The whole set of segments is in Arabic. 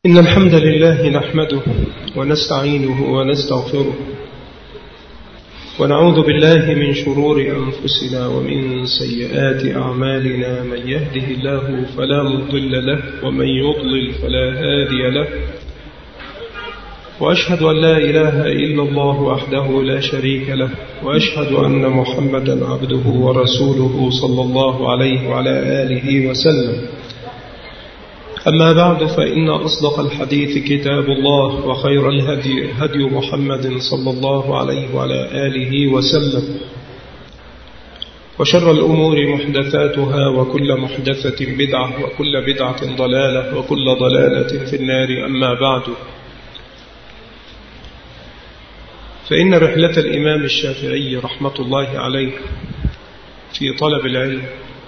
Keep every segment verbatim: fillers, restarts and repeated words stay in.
إن الحمد لله نحمده ونستعينه ونستغفره ونعوذ بالله من شرور أنفسنا ومن سيئات أعمالنا. من يهده الله فلا مضل له ومن يضلل فلا هادي له، وأشهد أن لا إله إلا الله وحده لا شريك له، وأشهد أن محمدا عبده ورسوله صلى الله عليه وعلى آله وسلم. أما بعد، فإن أصدق الحديث كتاب الله، وخير الهدي هدي محمد صلى الله عليه وعلى آله وسلم، وشر الأمور محدثاتها، وكل محدثة بدعة، وكل بدعة ضلالة، وكل ضلالة في النار. أما بعد، فإن رحلة الإمام الشافعي رحمة الله عليه في طلب العلم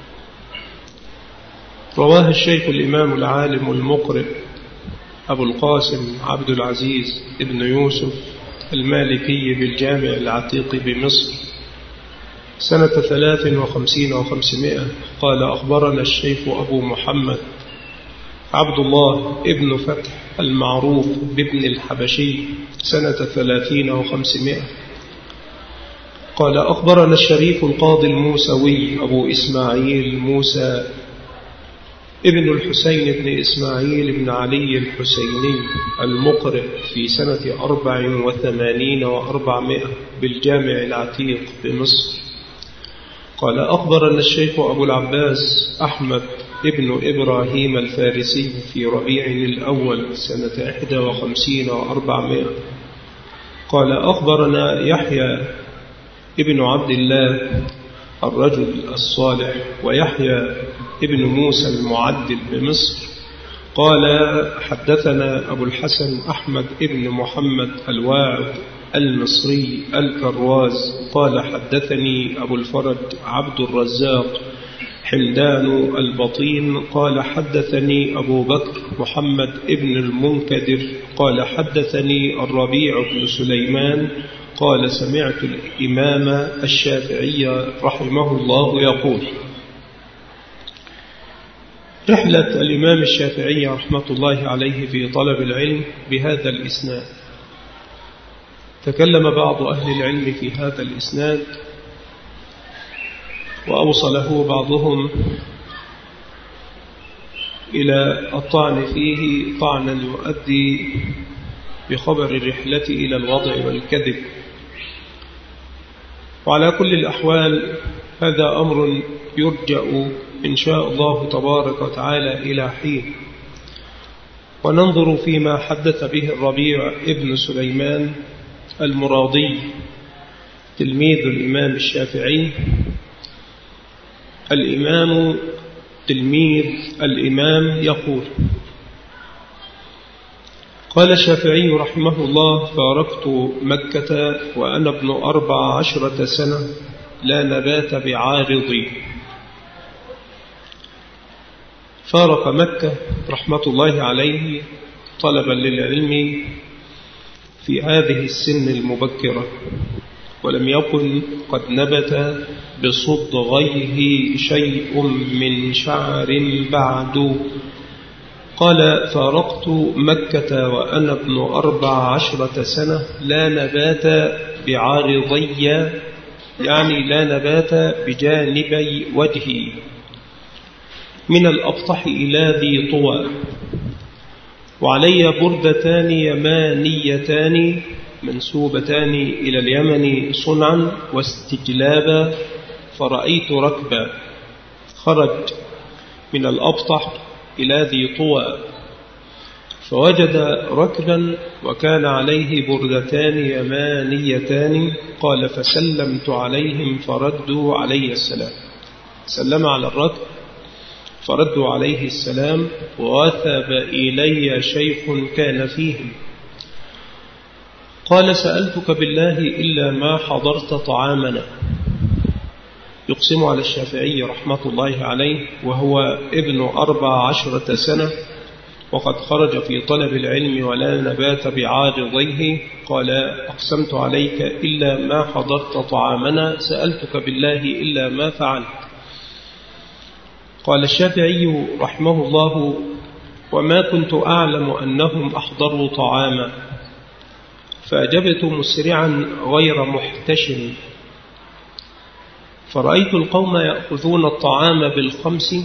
رواه الشيخ الإمام العالم المقرئ أبو القاسم عبد العزيز ابن يوسف المالكي بالجامع العتيق بمصر سنة ثلاث وخمسين وخمسمائة. قال: أخبرنا الشيخ أبو محمد عبد الله ابن فتح المعروف بابن الحبشي سنة ثلاثين وخمسمائة. قال: أخبرنا الشريف القاضي الموسوي أبو إسماعيل موسى ابن الحسين بن إسماعيل بن علي الحسيني المقرئ في سنة أربع وثمانين وأربعمائة بالجامع العتيق بمصر. قال: أخبرنا الشيخ أبو العباس أحمد ابن إبراهيم الفارسي في ربيع الأول سنة إحدى وخمسين وأربعمائة. قال: أخبرنا يحيى ابن عبد الله الرجل الصالح ويحيى ابن موسى المعدل بمصر. قال: حدثنا أبو الحسن أحمد ابن محمد الواعظ المصري الكراز. قال: حدثني أبو الفرج عبد الرزاق حمدان البطين. قال: حدثني أبو بكر محمد ابن المنكدر. قال: حدثني الربيع بن سليمان. قال: سمعت الإمام الشافعي رحمه الله يقول: رحلة الإمام الشافعي رحمة الله عليه في طلب العلم بهذا الإسناد. تكلم بعض أهل العلم في هذا الإسناد وأوصله بعضهم إلى الطعن فيه طعنا يؤدي بخبر الرحلة إلى الوضع والكذب. وعلى كل الأحوال هذا أمر يرجع إن شاء الله تبارك وتعالى إلى حين، وننظر فيما حدث به الربيع ابن سليمان المراضي تلميذ الإمام الشافعي. الإمام تلميذ الإمام يقول: قال الشافعي رحمه الله: فارقت مكة وأنا ابن أربع عشرة سنة لا نبات بعارضي. فارق مكة رحمة الله عليه طلبا للعلم في هذه السن المبكرة، ولم يكن قد نبت بصدغيه شيء من شعر بعد. قال: فارقت مكة وأنا ابن أربع عشرة سنة لا نبات بعارضي، يعني لا نبات بجانبي وجهي، من الأبطح إلى ذي طوى، وعلي بردتان يمانيتان منسوبتان إلى اليمن صنعا واستجلابا. فرأيت ركبا خرج من الأبطح إلى ذي طوى، فوجد ركبا وكان عليه بردتان يمانيتان. قال: فسلمت عليهم فردوا علي السلام. سلم على الركب فردوا عليه السلام، ووثب إلي شيخ كان فيهم. قال: سألتك بالله إلا ما حضرت طعامنا. يقسم على الشافعي رحمة الله عليه وهو ابن أربع عشرة سنة وقد خرج في طلب العلم ولا نبات بعارضيه. قال: أقسمت عليك إلا ما حضرت طعامنا، سألتك بالله إلا ما فعلت. قال الشافعي رحمه الله: وما كنت أعلم أنهم أحضروا طعاما فأجبت مسرعا غير محتشم فرأيت القوم يأخذون الطعام بالخمس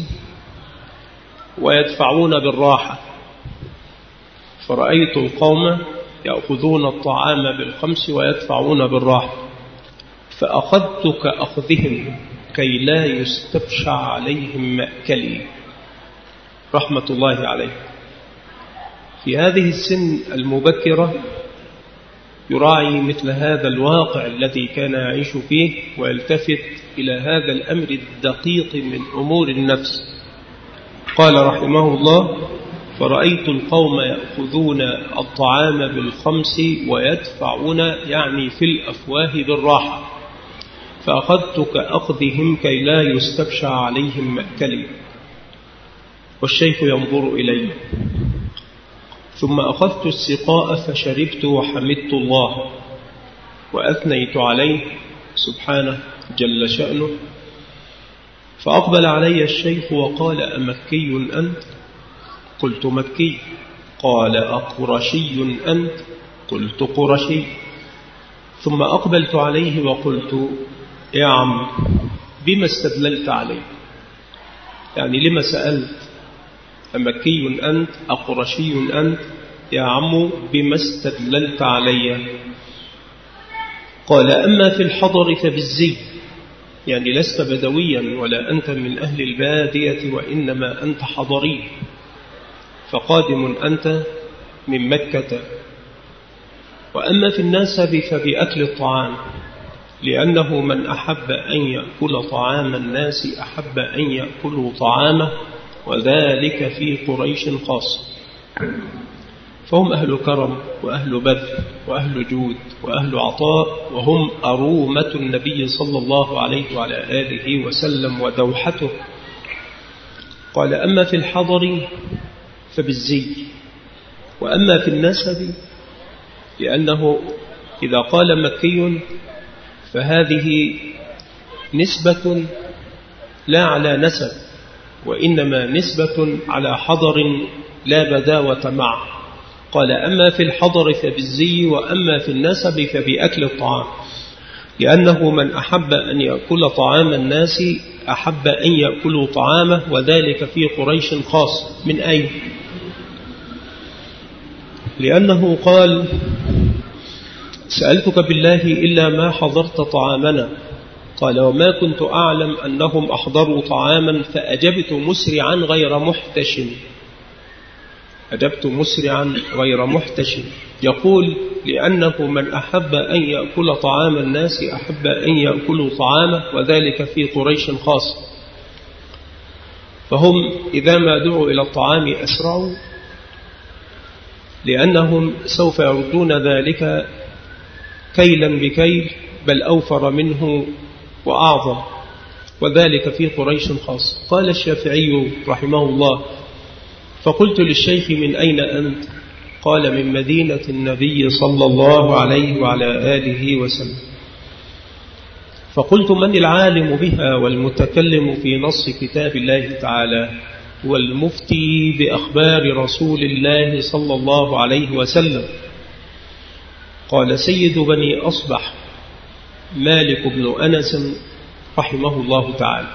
ويدفعون بالراحة فرأيت القوم يأخذون الطعام بالخمس ويدفعون بالراحة فأخذت كأخذهم كي لا يستبشع عليهم مأكلي رحمة الله عليه. في هذه السن المبكرة يراعي مثل هذا الواقع الذي كان يعيش فيه ويلتفت إلى هذا الأمر الدقيق من أمور النفس. قال رحمه الله: فرأيت القوم يأخذون الطعام بالخمس ويدفعون يعني في الأفواه بالراحة فأخذت كأخذهم كي لا يستبشع عليهم مأكلي. والشيخ ينظر إلي ثم أخذت السقاء فشربت وحمدت الله وأثنيت عليه سبحانه جل شأنه. فأقبل علي الشيخ وقال: أمكي أنت؟ قلت: مكي. قال: أقرشي أنت؟ قلت: قرشي. ثم أقبلت عليه وقلت: يا عم بما استدللت عليه؟ يعني لما سألت؟ أمكي أنت؟ أقرشي أنت؟ يا عم بما استدللت علي؟ قال: أما في الحضر فبالزي، يعني لست بدويا ولا أنت من أهل البادية وإنما أنت حضري، فقادم أنت من مكة. وأما في النسب فبأكل الطعام، لأنه من أحب أن يأكل طعام الناس أحب أن يأكلوا طعامه، وذلك في قريش خاص، فهم أهل كرم وأهل بذل وأهل جود وأهل عطاء، وهم أرومة النبي صلى الله عليه وعلى آله وسلم ودوحته. قال: أما في الحضر فبالزي، وأما في النسب لأنه إذا قال مكي فهذه نسبة لا على نسب، وإنما نسبة على حضر لا بداوة معه. قال: أما في الحضر فبالزي، وأما في النسب فبأكل الطعام، لأنه من أحب أن يأكل طعام الناس أحب أن يأكلوا طعامه، وذلك في قريش خاص. من أين؟ لأنه قال: سألتك بالله إلا ما حضرت طعامنا. قال: وما كنت أعلم أنهم أحضروا طعاما فأجبت مسرعا غير محتشم. أجبت مسرعا غير محتشم، يقول: لأنه من أحب أن يأكل طعام الناس أحب أن يأكلوا طعامه، وذلك في قريش خاص، فهم إذا ما دعوا إلى الطعام أسرعوا، لأنهم سوف يردون ذلك كيلا بكيل، بل أوفر منه وأعظم، وذلك في قريش خاص. قال الشافعي رحمه الله: فقلت للشيخ: من أين أنت؟ قال: من مدينة النبي صلى الله عليه وعلى آله وسلم. فقلت: من العالم بها والمتكلم في نص كتاب الله تعالى والمفتي بأخبار رسول الله صلى الله عليه وسلم؟ قال: سيد بني أصبح مالك بن أنس رحمه الله تعالى،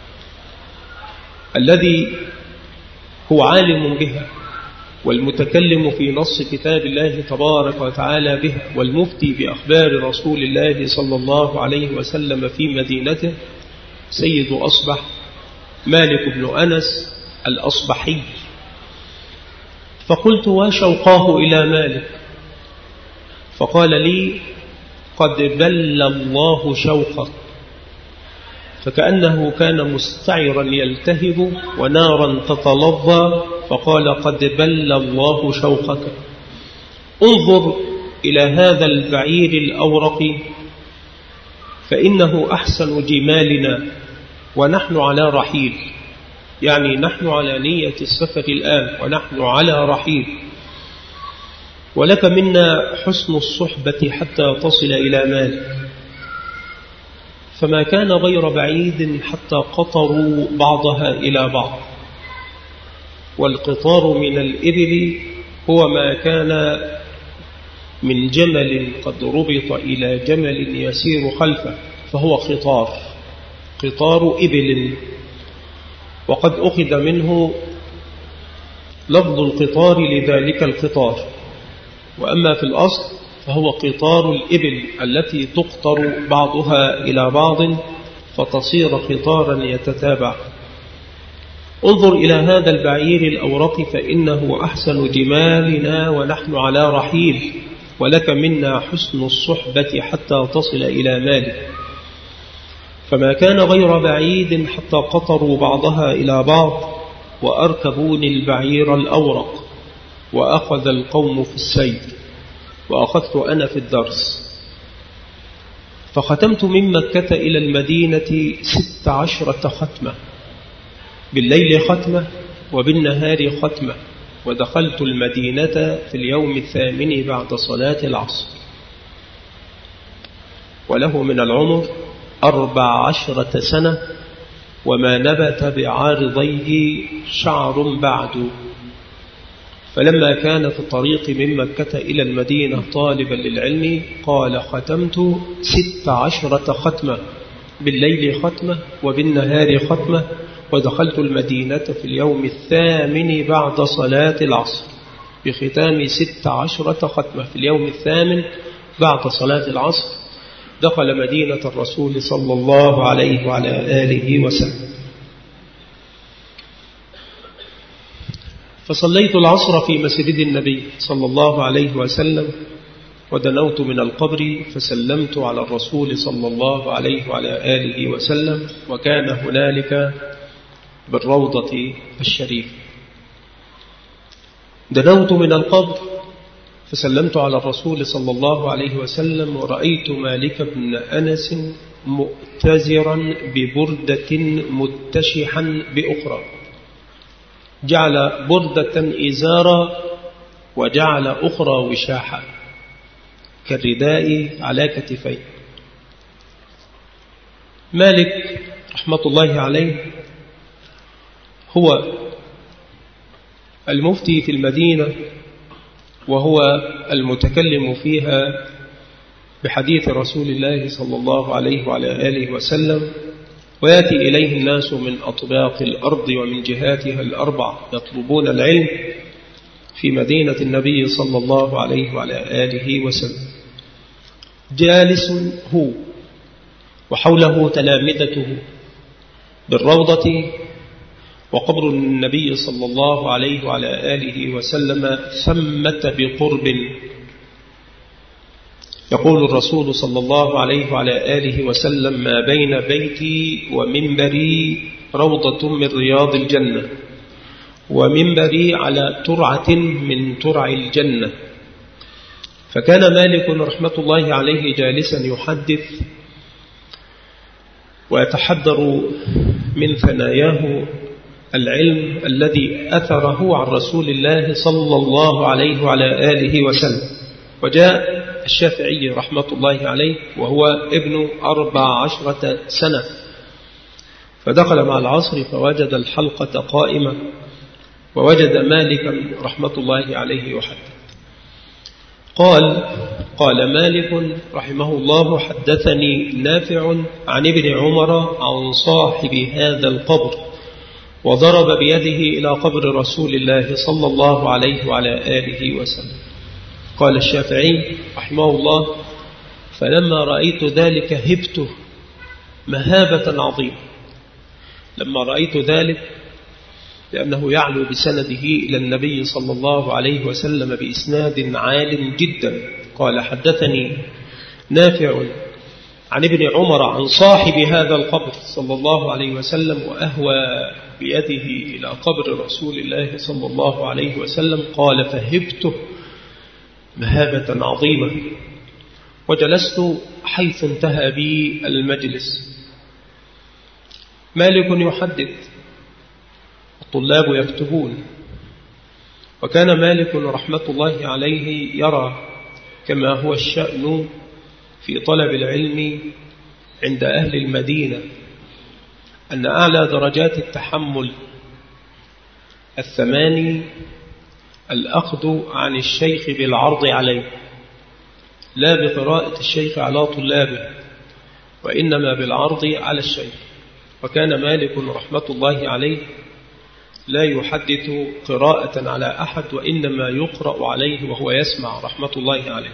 الذي هو عالم بها والمتكلم في نص كتاب الله تبارك وتعالى بها والمفتي بأخبار رسول الله صلى الله عليه وسلم في مدينته، سيد أصبح مالك بن أنس الأصبحي. فقلت: وشوقاه إلى مالك؟ فقال لي: قد بل الله شوقك. فكأنه كان مستعرا يلتهب ونارا تتلظى، فقال: قد بل الله شوقك. انظر إلى هذا البعير الأورق فإنه أحسن جمالنا ونحن على رحيل، يعني نحن على نية السفر الآن ونحن على رحيل، ولك منا حسن الصحبة حتى تصل إلى مالك. فما كان غير بعيد حتى قطروا بعضها إلى بعض. والقطار من الإبل هو ما كان من جمل قد ربط إلى جمل يسير خلفه فهو قطار، قطار إبل. وقد أخذ منه لفظ القطار لذلك القطار، وأما في الأصل فهو قطار الإبل التي تقطر بعضها إلى بعض فتصير قطارا يتتابع. انظر إلى هذا البعير الأورق فإنه أحسن جمالنا ونحن على رحيل، ولك منا حسن الصحبة حتى تصل إلى مالك. فما كان غير بعيد حتى قطروا بعضها إلى بعض وأركبوني البعير الأورق، وأخذ القوم في السير وأخذت أنا في الدرس. فختمت من مكة إلى المدينة ست عشرة ختمة، بالليل ختمة وبالنهار ختمة، ودخلت المدينة في اليوم الثامن بعد صلاة العصر، وله من العمر أربع عشرة سنة، وما نبت بعارضيه شعر بعد. فلما كان في الطريق من مكة إلى المدينة طالبا للعلم قال ختمت ست عشرة ختمة، بالليل ختمة وبالنهار ختمة، ودخلت المدينة في اليوم الثامن بعد صلاة العصر بختام ست عشرة ختمة. في اليوم الثامن بعد صلاة العصر دخل مدينة الرسول صلى الله عليه وعلى آله وسلم. فصليت العصر في مسجد النبي صلى الله عليه وسلم، ودنوت من القبر فسلمت على الرسول صلى الله عليه وعلى آله وسلم، وكان هنالك بالروضة الشريف. دنوت من القبر فسلمت على الرسول صلى الله عليه وسلم، ورأيت مالك بن أنس مؤتزرا ببردة متشحا بأخرى، جعل بردة إزارا وجعل أخرى وشاحا كالرداء على كتفيه. مالك رحمة الله عليه هو المفتي في المدينة، وهو المتكلم فيها بحديث رسول الله صلى الله عليه وعلى آله وسلم، ويأتي إليه الناس من أطباق الأرض ومن جهاتها الأربع يطلبون العلم في مدينة النبي صلى الله عليه وعلى آله وسلم. جالس هو وحوله تلامذته بالروضة، وقبر النبي صلى الله عليه وعلى آله وسلم ثمة بقرب. يقول الرسول صلى الله عليه وعلى آله وسلم: ما بين بيتي ومنبري روضة من رياض الجنة، ومنبري على ترعة من ترع الجنة. فكان مالك رحمة الله عليه جالسا يحدث ويتحدر من ثناياه العلم الذي أثره عن رسول الله صلى الله عليه وعلى آله وسلم. وجاء الشافعي رحمة الله عليه وهو ابن أربع عشرة سنة، فدخل مع العصر فوجد الحلقة قائمة، ووجد مالكا رحمة الله عليه يحدث. قال قال مالك رحمه الله: حدثني نافع عن ابن عمر عن صاحب هذا القبر، وضرب بيده إلى قبر رسول الله صلى الله عليه وعلى آله وسلم. قال الشافعي رحمه الله: فلما رأيت ذلك هبته مهابة عظيمة. لما رأيت ذلك، لأنه يعلو بسنده إلى النبي صلى الله عليه وسلم بإسناد عال جدا. قال: حدثني نافع عن ابن عمر عن صاحب هذا القبر صلى الله عليه وسلم، وأهوى بيده إلى قبر رسول الله صلى الله عليه وسلم. قال: فهبته مهابة عظيمة، وجلست حيث انتهى بي المجلس. مالك يحدث، الطلاب يكتبون. وكان مالك رحمة الله عليه يرى كما هو الشأن في طلب العلم عند أهل المدينة أن أعلى درجات التحمل الثماني الأخذ عن الشيخ بالعرض عليه، لا بقراءة الشيخ على طلابه، وإنما بالعرض على الشيخ. وكان مالك رحمة الله عليه لا يحدث قراءة على أحد، وإنما يقرأ عليه وهو يسمع رحمة الله عليه.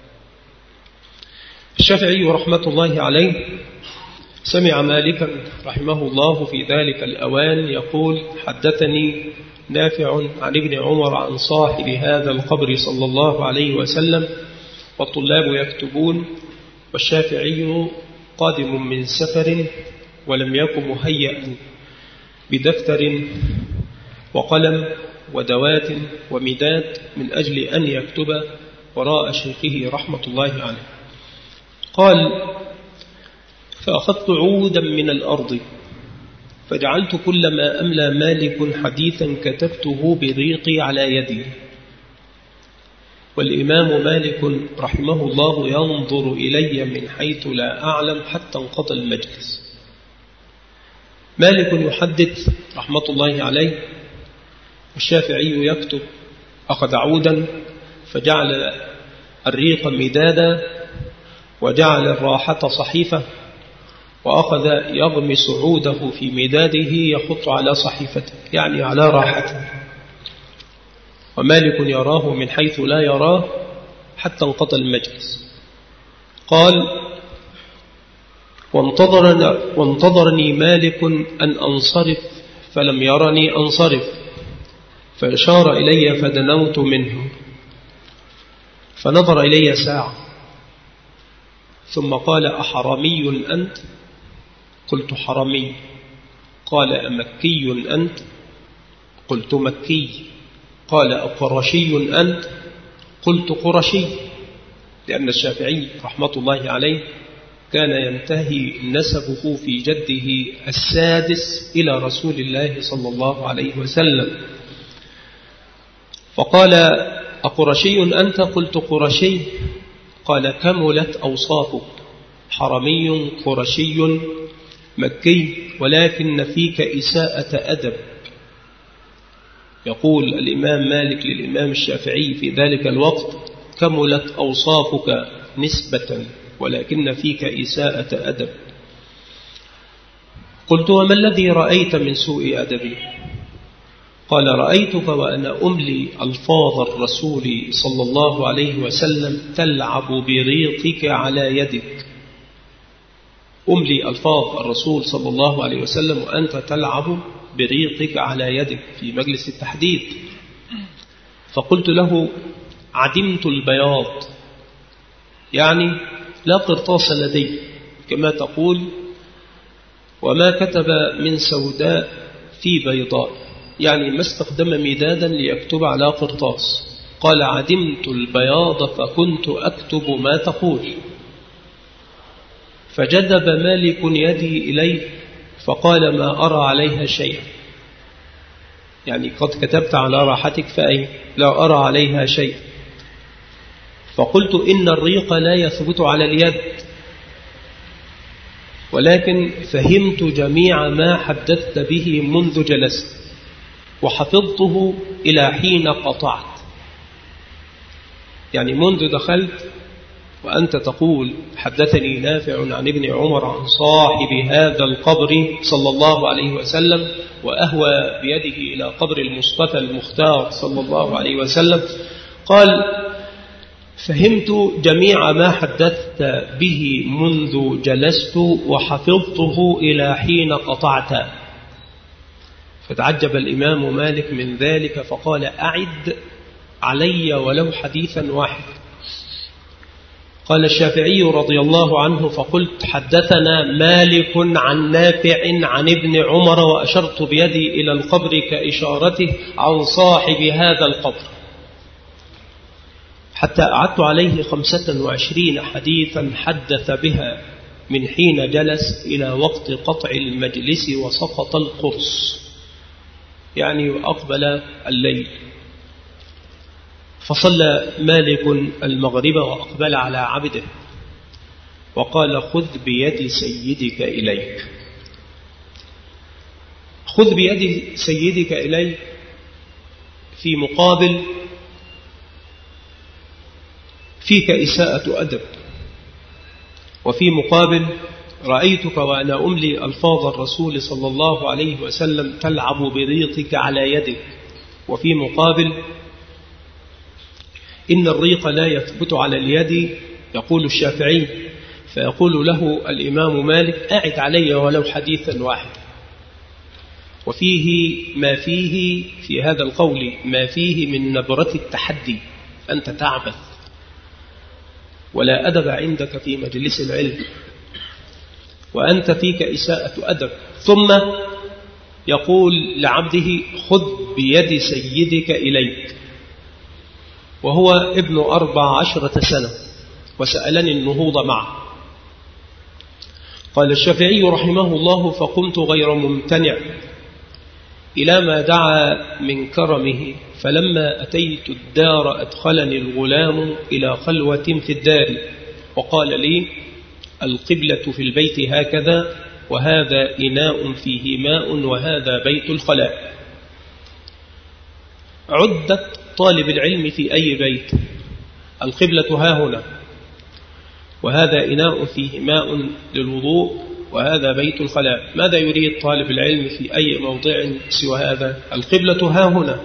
الشافعي رحمة الله عليه سمع مالكا رحمه الله في ذلك الأوان يقول: حدثني نافع عن ابن عمر عن صاحب هذا القبر صلى الله عليه وسلم، والطلاب يكتبون، والشافعي قادم من سفر ولم يكن مهيئا بدفتر وقلم ودوات ومداد من أجل أن يكتب وراء شيخه رحمة الله عليه. قال: فأخذت عودا من الأرض فجعلت كلما أملى مالك حديثا كتبته بريقي على يدي. والإمام مالك رحمه الله ينظر إلي من حيث لا أعلم حتى انقضى المجلس. مالك يحدث رحمة الله عليه، والشافعي يكتب. أخذ عودا فجعل الريق مدادا، وجعل الراحة صحيفة، وأخذ يغمس عوده في مداده يخط على صحيفته، يعني على راحته. ومالك يراه من حيث لا يراه حتى انقضى المجلس. قال: وانتظرني, وانتظرني مالك أن أنصرف فلم يرني أنصرف، فأشار إلي فدنوت منه، فنظر إلي ساعة ثم قال: أحرمي أنت؟ قلت: حرمي. قال: أمكي أنت؟ قلت: مكي. قال: أقرشي أنت؟ قلت: قرشي. لأن الشافعي رحمة الله عليه كان ينتهي نسبه في جده السادس إلى رسول الله صلى الله عليه وسلم. فقال: أقرشي أنت؟ قلت: قرشي. قال: كملت أوصافك، حرمي قرشي مكي، ولكن فيك إساءة أدب. يقول الإمام مالك للإمام الشافعي في ذلك الوقت: كملت أوصافك نسبة، ولكن فيك إساءة أدب. قلت: وما الذي رأيت من سوء أدبي؟ قال: رأيتك وأنا أملي ألفاظ الرسول صلى الله عليه وسلم تلعب بريقك على يدك. أملي ألفاظ الرسول صلى الله عليه وسلم وأنت تلعب بريقك على يدك في مجلس التحديث. فقلت له: عدمت البياض، يعني لا قرطاس لدي كما تقول، وما كتب من سوداء في بيضاء، يعني ما استخدم مدادا ليكتب على قرطاس. قال: عدمت البياض فكنت أكتب ما تقول. فجذب مالك يدي إليه فقال: ما أرى عليها شيئا، يعني قد كتبت على راحتك فأي لا أرى عليها شيئا. فقلت: إن الريق لا يثبت على اليد، ولكن فهمت جميع ما حدثت به منذ جلست، وحفظته إلى حين قطعت. يعني منذ دخلت وأنت تقول: حدثني نافع عن ابن عمر عن صاحب هذا القبر صلى الله عليه وسلم، وأهوى بيده إلى قبر المصطفى المختار صلى الله عليه وسلم. قال: فهمت جميع ما حدثت به منذ جلست، وحفظته إلى حين قطعت. فتعجب الإمام مالك من ذلك فقال: أعد علي ولو حديثا واحد. قال الشافعي رضي الله عنه: فقلت: حدثنا مالك عن نافع عن ابن عمر، وأشرت بيدي إلى القبر كإشارته عن صاحب هذا القبر، حتى أعدت عليه خمسة وعشرين حديثا حدث بها من حين جلس إلى وقت قطع المجلس وسقط القرص، يعني وأقبل الليل. فصلى مالك المغرب وأقبل على عبده وقال: خذ بيد سيدك إليك. خذ بيد سيدك إليك في مقابل فيك إساءة أدب، وفي مقابل رأيتك وأنا أملي ألفاظ الرسول صلى الله عليه وسلم تلعب بريقك على يدك، وفي مقابل إن الريق لا يثبت على اليد، يقول الشافعي، فيقول له الإمام مالك أعد علي ولو حديثا واحدا. وفيه ما فيه في هذا القول ما فيه من نبرة التحدي، أنت تعبث ولا أدب عندك في مجلس العلم، وأنت فيك إساءة أدب. ثم يقول لعبده خذ بيد سيدك إليك، وهو ابن أربع عشرة سنة وسألني النهوض معه. قال الشافعي رحمه الله فقمت غير ممتنع إلى ما دعا من كرمه، فلما أتيت الدار أدخلني الغلام إلى خلوة في الدار وقال لي القبلة في البيت هكذا، وهذا إناء فيه ماء، وهذا بيت الخلاء. عدت طالب العلم في أي بيت؟ القبلة ها هنا، وهذا إناء فيه ماء للوضوء، وهذا بيت الخلاء. ماذا يريد طالب العلم في أي موضع سوى هذا؟ القبلة ها هنا،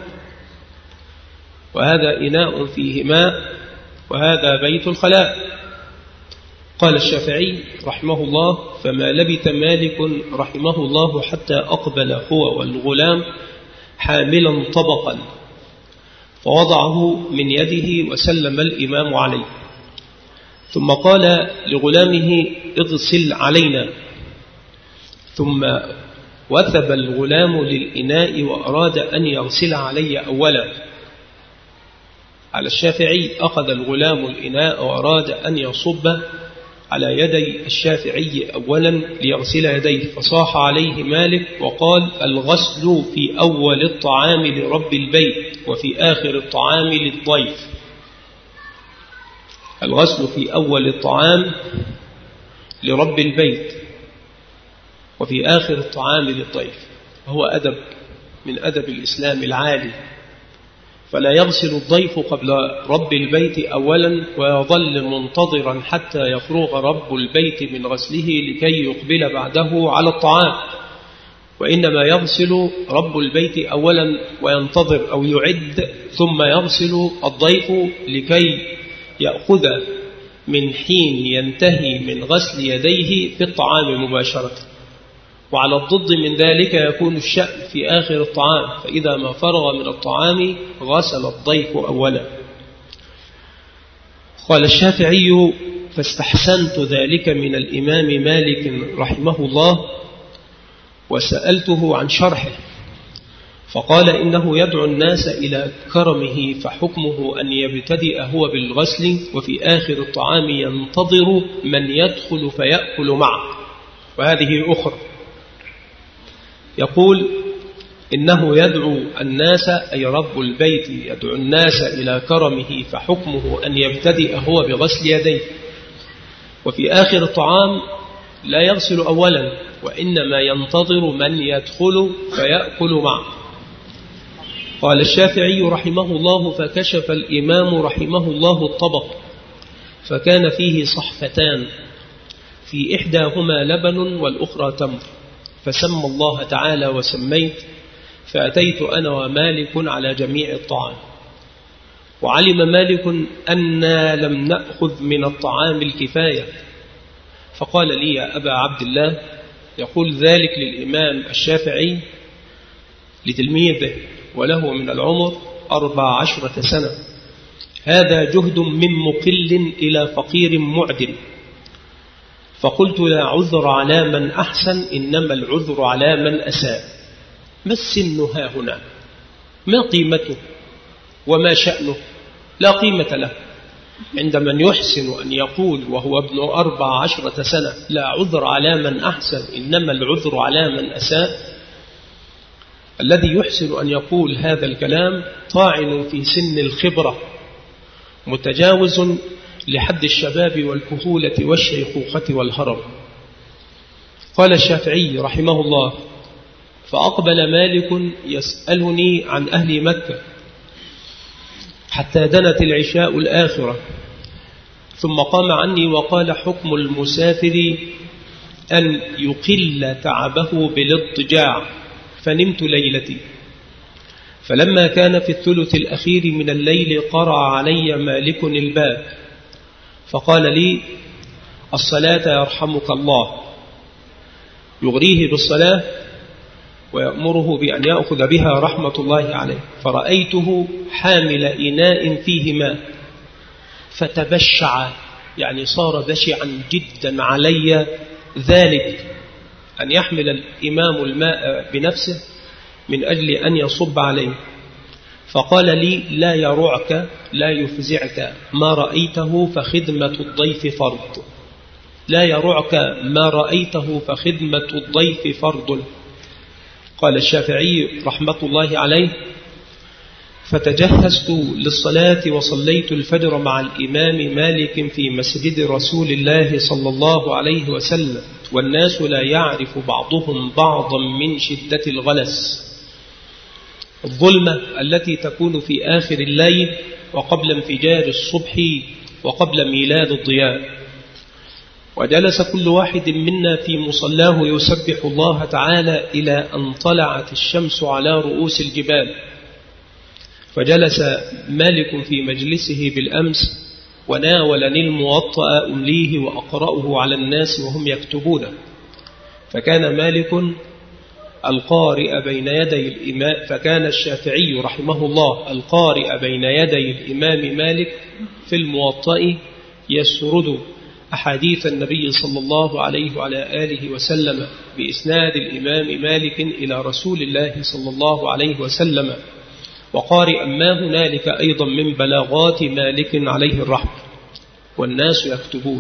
وهذا إناء فيه ماء، وهذا بيت الخلاء. قال الشافعي رحمه الله فما لبث مالك رحمه الله حتى أقبل هو والغلام حاملا طبقا، فوضعه من يده وسلم الإمام عليه، ثم قال لغلامه اغسل علينا، ثم وثب الغلام للإناء وأراد أن يغسل علي أولا. على الشافعي أخذ الغلام الإناء وأراد أن يصب على يدي الشافعي أولا ليغسل يديه، فصاح عليه مالك وقال الغسل في أول الطعام لرب البيت وفي آخر الطعام للضيف. الغسل في أول الطعام لرب البيت وفي آخر الطعام للضيف، هو أدب من أدب الإسلام العالي، فلا يغسل الضيف قبل رب البيت أولا ويظل منتظرا حتى يفرغ رب البيت من غسله لكي يقبل بعده على الطعام، وإنما يغسل رب البيت أولا وينتظر أو يعد، ثم يغسل الضيف لكي يأخذ من حين ينتهي من غسل يديه في الطعام مباشرة. وعلى الضد من ذلك يكون الشأن في آخر الطعام، فإذا ما فرغ من الطعام غسل الضيف أولا. قال الشافعي فاستحسنت ذلك من الإمام مالك رحمه الله وسألته عن شرحه، فقال إنه يدعو الناس إلى كرمه، فحكمه أن يبتدئ هو بالغسل وفي آخر الطعام ينتظر من يدخل فيأكل معه. وهذه أخرى، يقول إنه يدعو الناس أي رب البيت يدعو الناس إلى كرمه، فحكمه أن يبتدئ هو بغسل يديه، وفي آخر الطعام لا يغسل أولا وإنما ينتظر من يدخل فيأكل معه. قال الشافعي رحمه الله فكشف الإمام رحمه الله الطبق، فكان فيه صحفتان، في إحداهما لبن والأخرى تمر، فسمى الله تعالى وسميت، فأتيت أنا ومالك على جميع الطعام. وعلم مالك أننا لم نأخذ من الطعام الكفاية، فقال لي يا أبا عبد الله، يقول ذلك للإمام الشافعي لتلميذه وله من العمر أربع عشرة سنة، هذا جهد من مقل إلى فقير معدل. فقلت لا عذر على من أحسن، إنما العذر على من أساء. ما السن ها هنا؟ ما قيمته وما شأنه؟ لا قيمة له عند من يحسن أن يقول وهو ابن أربع عشرة سنة لا عذر على من أحسن إنما العذر على من أساء. الذي يحسن أن يقول هذا الكلام طاعن في سن الخبرة، متجاوز لحد الشباب والكهولة والشيخوخة والهرم. قال الشافعي رحمه الله فأقبل مالك يسألني عن أهل مكة، حتى دنت العشاء الآخرة، ثم قام عني وقال: حكم المسافر أن يقل تعبه بالاضطجاع. فنمت ليلتي، فلما كان في الثلث الأخير من الليل قرع علي مالك الباب فقال لي: الصلاة يرحمك الله، يغريه بالصلاة ويأمره بأن يأخذ بها رحمة الله عليه. فرأيته حامل إناء فيه ماء فتبشع، يعني صار بشعا جدا علي ذلك أن يحمل الإمام الماء بنفسه من أجل أن يصب عليه. فقال لي: لا يرعك، لا يفزعك ما رأيته فخدمة الضيف فرض. لا يرعك ما رأيته فخدمة الضيف فرض. قال الشافعي رحمة الله عليه: فتجهزت للصلاة وصليت الفجر مع الإمام مالك في مسجد رسول الله صلى الله عليه وسلم، والناس لا يعرف بعضهم بعضا من شدة الغلس، الظلمة التي تكون في آخر الليل وقبل انفجار الصبح وقبل ميلاد الضياء. وجلس كل واحد منا في مصلاه يسبح الله تعالى إلى أن طلعت الشمس على رؤوس الجبال. فجلس مالك في مجلسه بالأمس وناولني الموطأ أمليه وأقرأه على الناس وهم يكتبون. فكان مالك القارئ بين يدي الإمام، فكان الشافعي رحمه الله القارئ بين يدي الإمام مالك في الموطأ يسرد أحاديث النبي صلى الله عليه وعلى آله وسلم بإسناد الإمام مالك إلى رسول الله صلى الله عليه وسلم، وقارئا ما هنالك أيضا من بلاغات مالك عليه الرحمة، والناس يكتبون.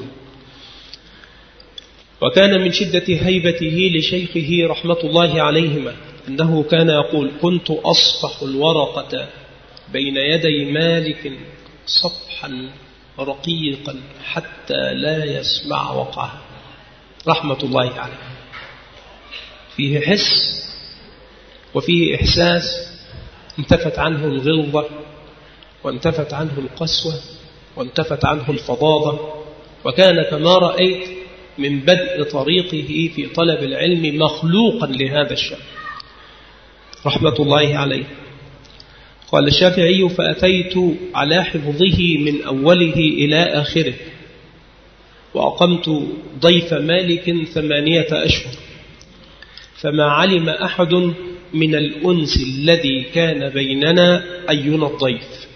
وكان من شدة هيبته لشيخه رحمة الله عليهما أنه كان يقول: كنت أصفح الورقة بين يدي مالك صفحا رقيقا حتى لا يسمع وقعها، رحمة الله عليه. فيه حس وفيه إحساس، انتفت عنه الغلظة وانتفت عنه القسوة وانتفت عنه الفظاظة، وكان كما رأيت من بدء طريقه في طلب العلم مخلوقا لهذا الشأن رحمة الله عليه. قال الشافعي: فأتيت على حفظه من أوله إلى آخره، وأقمت ضيف مالك ثمانية أشهر، فما علم أحد من الأنس الذي كان بيننا أينا الضيف.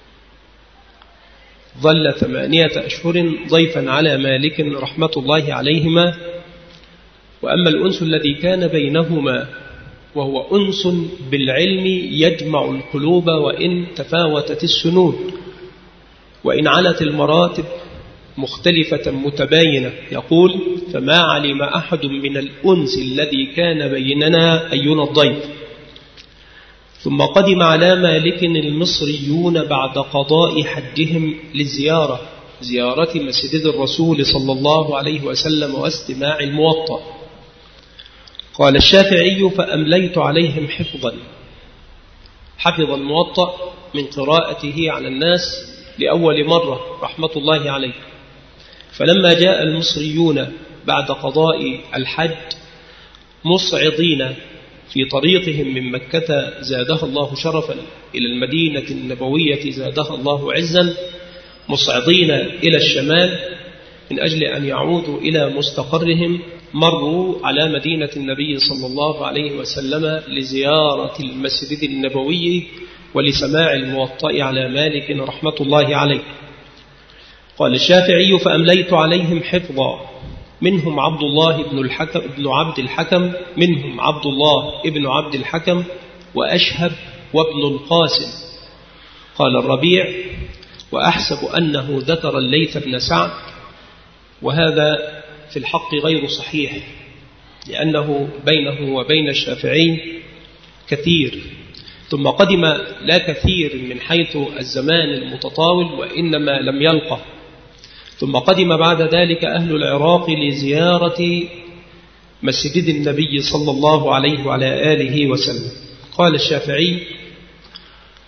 ظل ثمانية أشهر ضيفا على مالك رحمة الله عليهما. وأما الأنس الذي كان بينهما وهو أنس بالعلم يجمع القلوب وإن تفاوتت السنون وإن علت المراتب مختلفة متباينة. يقول: فما علم أحد من الأنس الذي كان بيننا أينا الضيف. ثم قدم على مالك المصريون بعد قضاء حجهم للزيارة، زيارة مسجد الرسول صلى الله عليه وسلم واستماع الموطأ. قال الشافعي: فأمليت عليهم حفظا، حفظ الموطأ من قراءته على الناس لأول مرة رحمة الله عليه. فلما جاء المصريون بعد قضاء الحج مصعدين في طريقهم من مكة زادها الله شرفا إلى المدينة النبوية زادها الله عزا، مصعدين إلى الشمال من أجل أن يعودوا إلى مستقرهم، مروا على مدينة النبي صلى الله عليه وسلم لزيارة المسجد النبوي ولسماع الموطأ على مالك رحمة الله عليه. قال الشافعي: فأمليت عليهم حفظا، منهم عبد الله بن الحكم ابن عبد الحكم منهم عبد الله ابن عبد الحكم وأشهب وابن القاسم. قال الربيع: وأحسب أنه ذكر الليث بن سعد، وهذا في الحق غير صحيح، لأنه بينه وبين الشافعي كثير. ثم قدم لا كثير من حيث الزمان المتطاول، وإنما لم يلقى. ثم قدم بعد ذلك أهل العراق لزيارة مسجد النبي صلى الله عليه وعلى آله وسلم. قال الشافعي: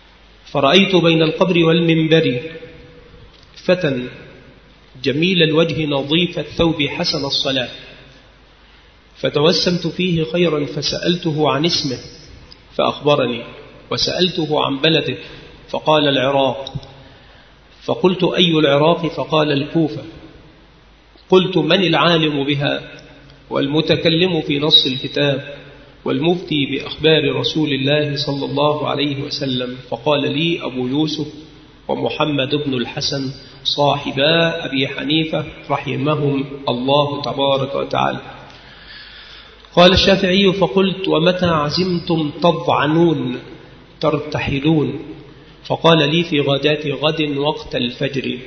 فرأيت بين القبر والمنبر فتى جميل الوجه نظيف الثوب حسن الصلاة، فتوسمت فيه خيرا فسألته عن اسمه فأخبرني، وسألته عن بلده فقال العراق، فقلت أي العراق؟ فقال الكوفة. قلت من العالم بها والمتكلم في نص الكتاب والمفتي بأخبار رسول الله صلى الله عليه وسلم؟ فقال لي أبو يوسف ومحمد بن الحسن صاحبا أبي حنيفة رحمهم الله تبارك وتعالى. قال الشافعي: فقلت: ومتى عزمتم تضعنون ترتحلون؟ فقال لي: في غداة غد وقت الفجر.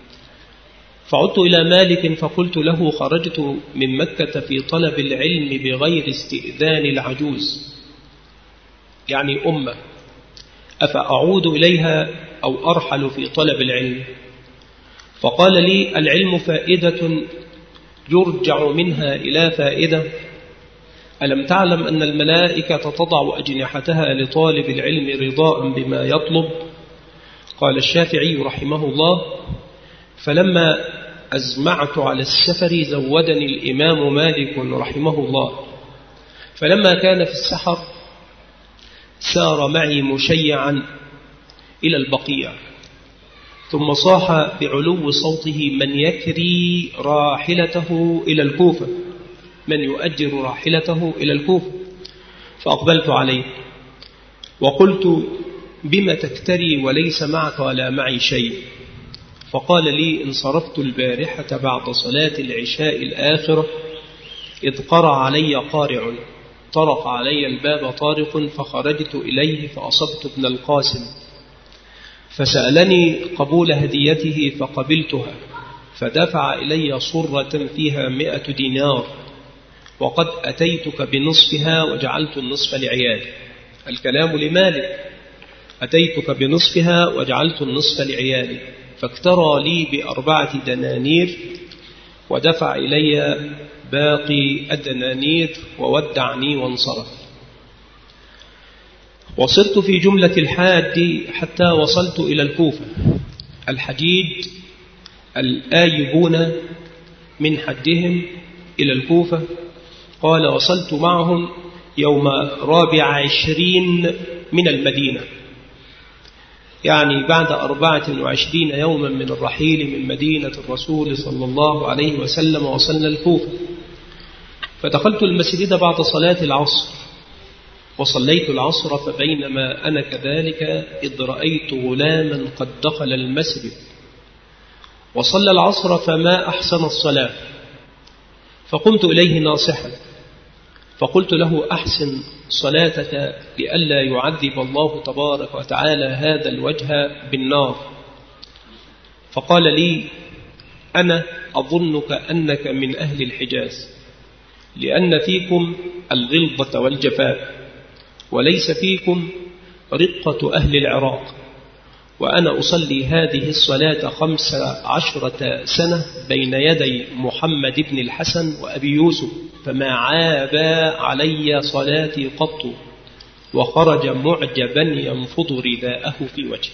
فعدت إلى مالك فقلت له: خرجت من مكة في طلب العلم بغير استئذان العجوز، يعني أمة، أفأعود إليها أو أرحل في طلب العلم؟ فقال لي: العلم فائدة يرجع منها إلى فائدة، ألم تعلم أن الملائكة تضع أجنحتها لطالب العلم رضاء بما يطلب؟ قال الشافعي رحمه الله: فلما أزمعت على السفر زودني الإمام مالك رحمه الله، فلما كان في السحر سار معي مشيعا إلى البقيع، ثم صاح بعلو صوته: من يكري راحلته إلى الكوفة، من يؤجر راحلته إلى الكوفة؟ فأقبلت عليه وقلت: بما تكتري وليس معك ولا معي شيء؟ فقال لي: انصرفت البارحة بعد صلاة العشاء الآخرة إذ قرع علي قارع، طرق علي الباب طارق، فخرجت إليه فأصبت ابن القاسم، فسألني قبول هديته فقبلتها، فدفع إلي صرة فيها مئة دينار، وقد أتيتك بنصفها وجعلت النصف لعيالي. الكلام لمالك: أتيتك بنصفها وجعلت النصف لعيالي، فاكترى لي بأربعة دنانير ودفع إلي باقي الدنانير وودعني وانصرف. وصرت في جملة الحاج حتى وصلت إلى الكوفة. الحجيج الآيبون من حجهم إلى الكوفة، قال: وصلت معهم يوم رابع عشرين من المدينة، يعني بعد أربعة وعشرين يوما من الرحيل من مدينة الرسول صلى الله عليه وسلم وصلنا الكوفة. فدخلت المسجد بعد صلاة العصر وصليت العصر، فبينما أنا كذلك إذ رأيت غلاما قد دخل المسجد وصلى العصر فما أحسن الصلاة، فقمت إليه ناصحا فقلت له: أحسن صلاتك لئلا يعذب الله تبارك وتعالى هذا الوجه بالنار. فقال لي: أنا أظنك أنك من أهل الحجاز، لأن فيكم الغلظة والجفاء، وليس فيكم رقة أهل العراق، وأنا أصلي هذه الصلاة خمس عشرة سنة بين يدي محمد بن الحسن وأبي يوسف، فما عابا علي صلاتي قط، وخرج معجبا ينفض رداءه في وجهه.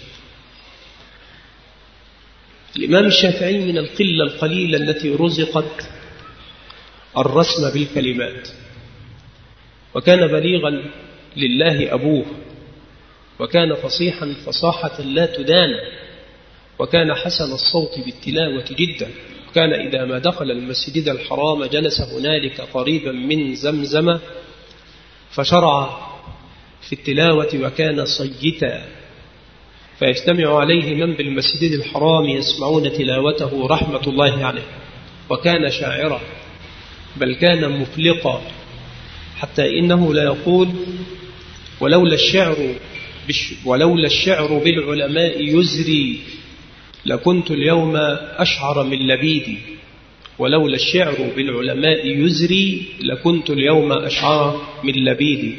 الإمام الشافعي من القلة القليلة التي رزقت الرسم بالكلمات، وكان بليغا لله أبوه، وكان فصيحا فصاحة لا تدان، وكان حسن الصوت بالتلاوة جدا، وكان إذا ما دخل المسجد الحرام جلس هنالك قريبا من زمزم فشرع في التلاوة، وكان صيتا فيجتمع عليه من بالمسجد الحرام يسمعون تلاوته رحمة الله عليه. وكان شاعرا، بل كان مفلقا، حتى إنه لا يقول: ولولا الشعر ولولا الشعر بالعلماء يزري لكنت اليوم أشعر من لبيدي، ولولا الشعر بالعلماء يزري لكنت اليوم أشعر من لبيدي.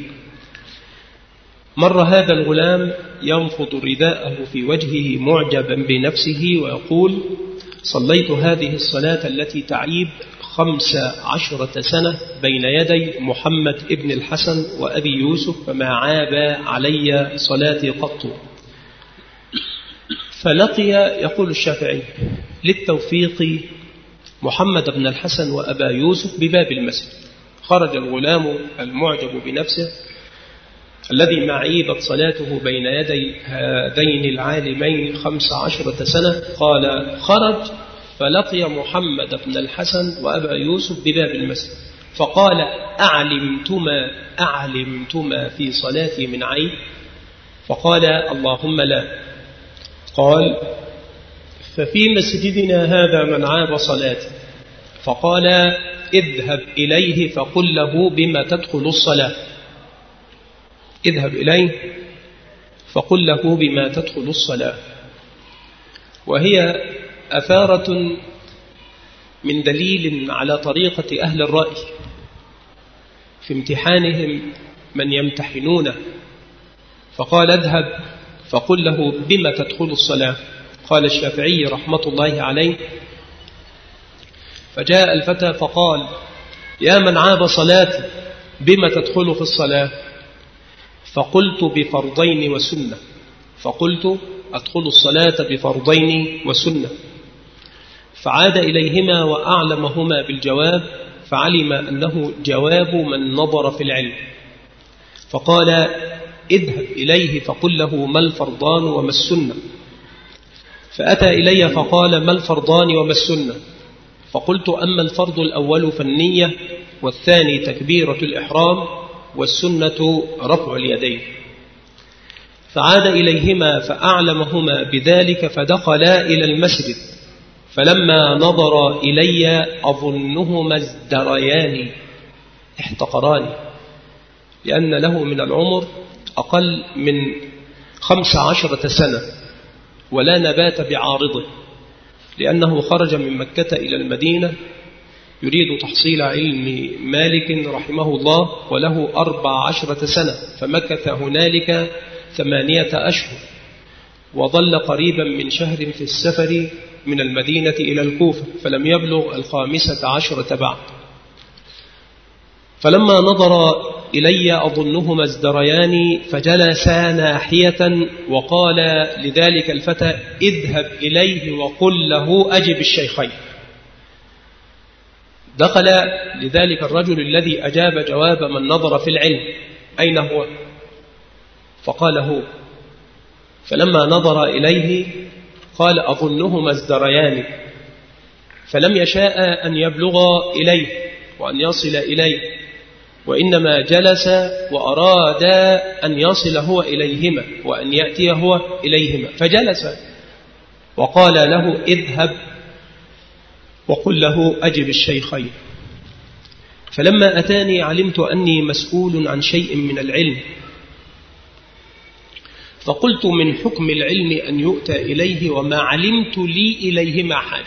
مر هذا الغلام ينفض رداءه في وجهه معجبا بنفسه ويقول: صليت هذه الصلاة التي تعيب خمس عشرة سنة بين يدي محمد ابن الحسن وأبي يوسف، فما عاب علي صلاتي قط. فلقي يقول الشافعي للتوفيق محمد بن الحسن وأبا يوسف بباب المسجد. خرج الغلام المعجب بنفسه الذي معيبت صلاته بين يدي هذين العالمين خمس عشرة سنة، قال خرج فلقي محمد بن الحسن وأبا يوسف بباب المسجد فقال أعلمتما أعلمتما في صلاتي من عيب؟ فقال اللهم لا. قال ففي مسجدنا هذا من عاب صلاتي. فقال اذهب إليه فقل له بما تدخل الصلاة. اذهب إليه فقل له بما تدخل الصلاة. وهي أثارة من دليل على طريقة أهل الرأي في امتحانهم من يمتحنونه. فقال اذهب فقل له بما تدخل الصلاة. قال الشافعي رحمة الله عليه فجاء الفتى فقال يا من عاب صلاتي بما تدخل في الصلاة؟ فقلت بفرضين وسنة. فقلت أدخل الصلاة بفرضين وسنة. فعاد إليهما وأعلمهما بالجواب فعلم أنه جواب من نظر في العلم. فقال اذهب إليه فقل له ما الفرضان وما السنة. فأتى إلي فقال ما الفرضان وما السنة؟ فقلت أما الفرض الأول فالنية، والثاني تكبيرة الإحرام، والسنة رفع اليدين. فعاد إليهما فأعلمهما بذلك فدخلا إلى المسجد. فلما نظر إلي أظنهما ازدريان احتقران، لأن له من العمر أقل من خمس عشرة سنة ولا نبات بعارضه، لأنه خرج من مكة إلى المدينة يريد تحصيل علم مالك رحمه الله وله أربع عشرة سنة، فمكث هنالك ثمانية أشهر وظل قريبا من شهر في السفر من المدينة إلى الكوفة، فلم يبلغ الخامسة عشرة بعد. فلما نظر إلي أظنهما ازدريان فجلسا ناحية وقال لذلك الفتى اذهب إليه وقل له أجب الشيخين. دخل لذلك الرجل الذي أجاب جواب من نظر في العلم أين هو؟ فقال هو. فلما نظر إليه قال أظنهما ازدريان، فلم يشاء أن يبلغ إليه وأن يصل إليه، وإنما جلس وأراد أن يصل هو إليهما وأن يأتي هو إليهما، فجلس وقال له اذهب وقل له أجب الشيخين. فلما أتاني علمت أني مسؤول عن شيء من العلم، فقلت من حكم العلم أن يؤتى إليه وما علمت لي إليهما حاجة.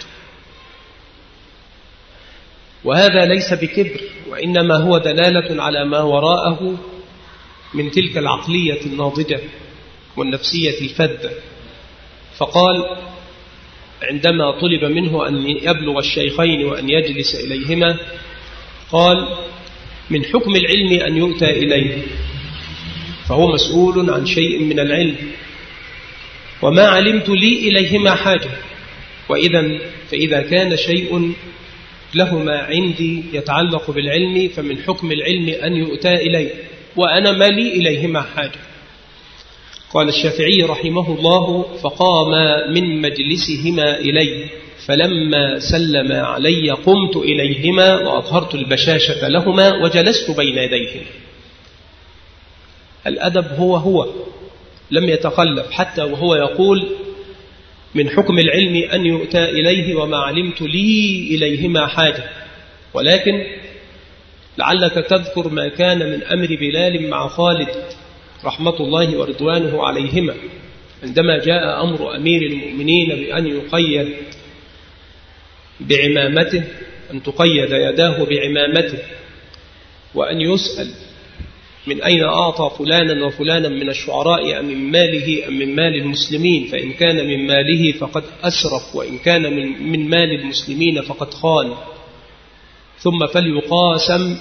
وهذا ليس بكبر، وإنما هو دلالة على ما وراءه من تلك العقلية الناضجة والنفسية الفذة. فقال عندما طلب منه أن يبلغ الشيخين وأن يجلس إليهما قال من حكم العلم أن يؤتى إليه، فهو مسؤول عن شيء من العلم وما علمت لي إليهما حاجة. وإذا فإذا كان شيء لهما عندي يتعلق بالعلم فمن حكم العلم أن يؤتى إليه وأنا ما لي إليهما حاجة. قال الشافعي رحمه الله فقام من مجلسهما إلي، فلما سلم علي قمت إليهما وأظهرت البشاشة لهما وجلست بين يديهما. الأدب هو هو لم يتخلف، حتى وهو يقول من حكم العلم أن يؤتى إليه وما علمت لي إليهما حاجة. ولكن لعلك تذكر ما كان من أمر بلال مع خالد رحمة الله ورضوانه عليهما، عندما جاء أمر أمير المؤمنين بأن يقيد بعمامته، أن تقيد يداه بعمامته، وأن يسأل من أين أعطى فلانا وفلانا من الشعراء أم من ماله أم من مال المسلمين، فإن كان من ماله فقد أسرف، وإن كان من, من مال المسلمين فقد خان، ثم فليقاسم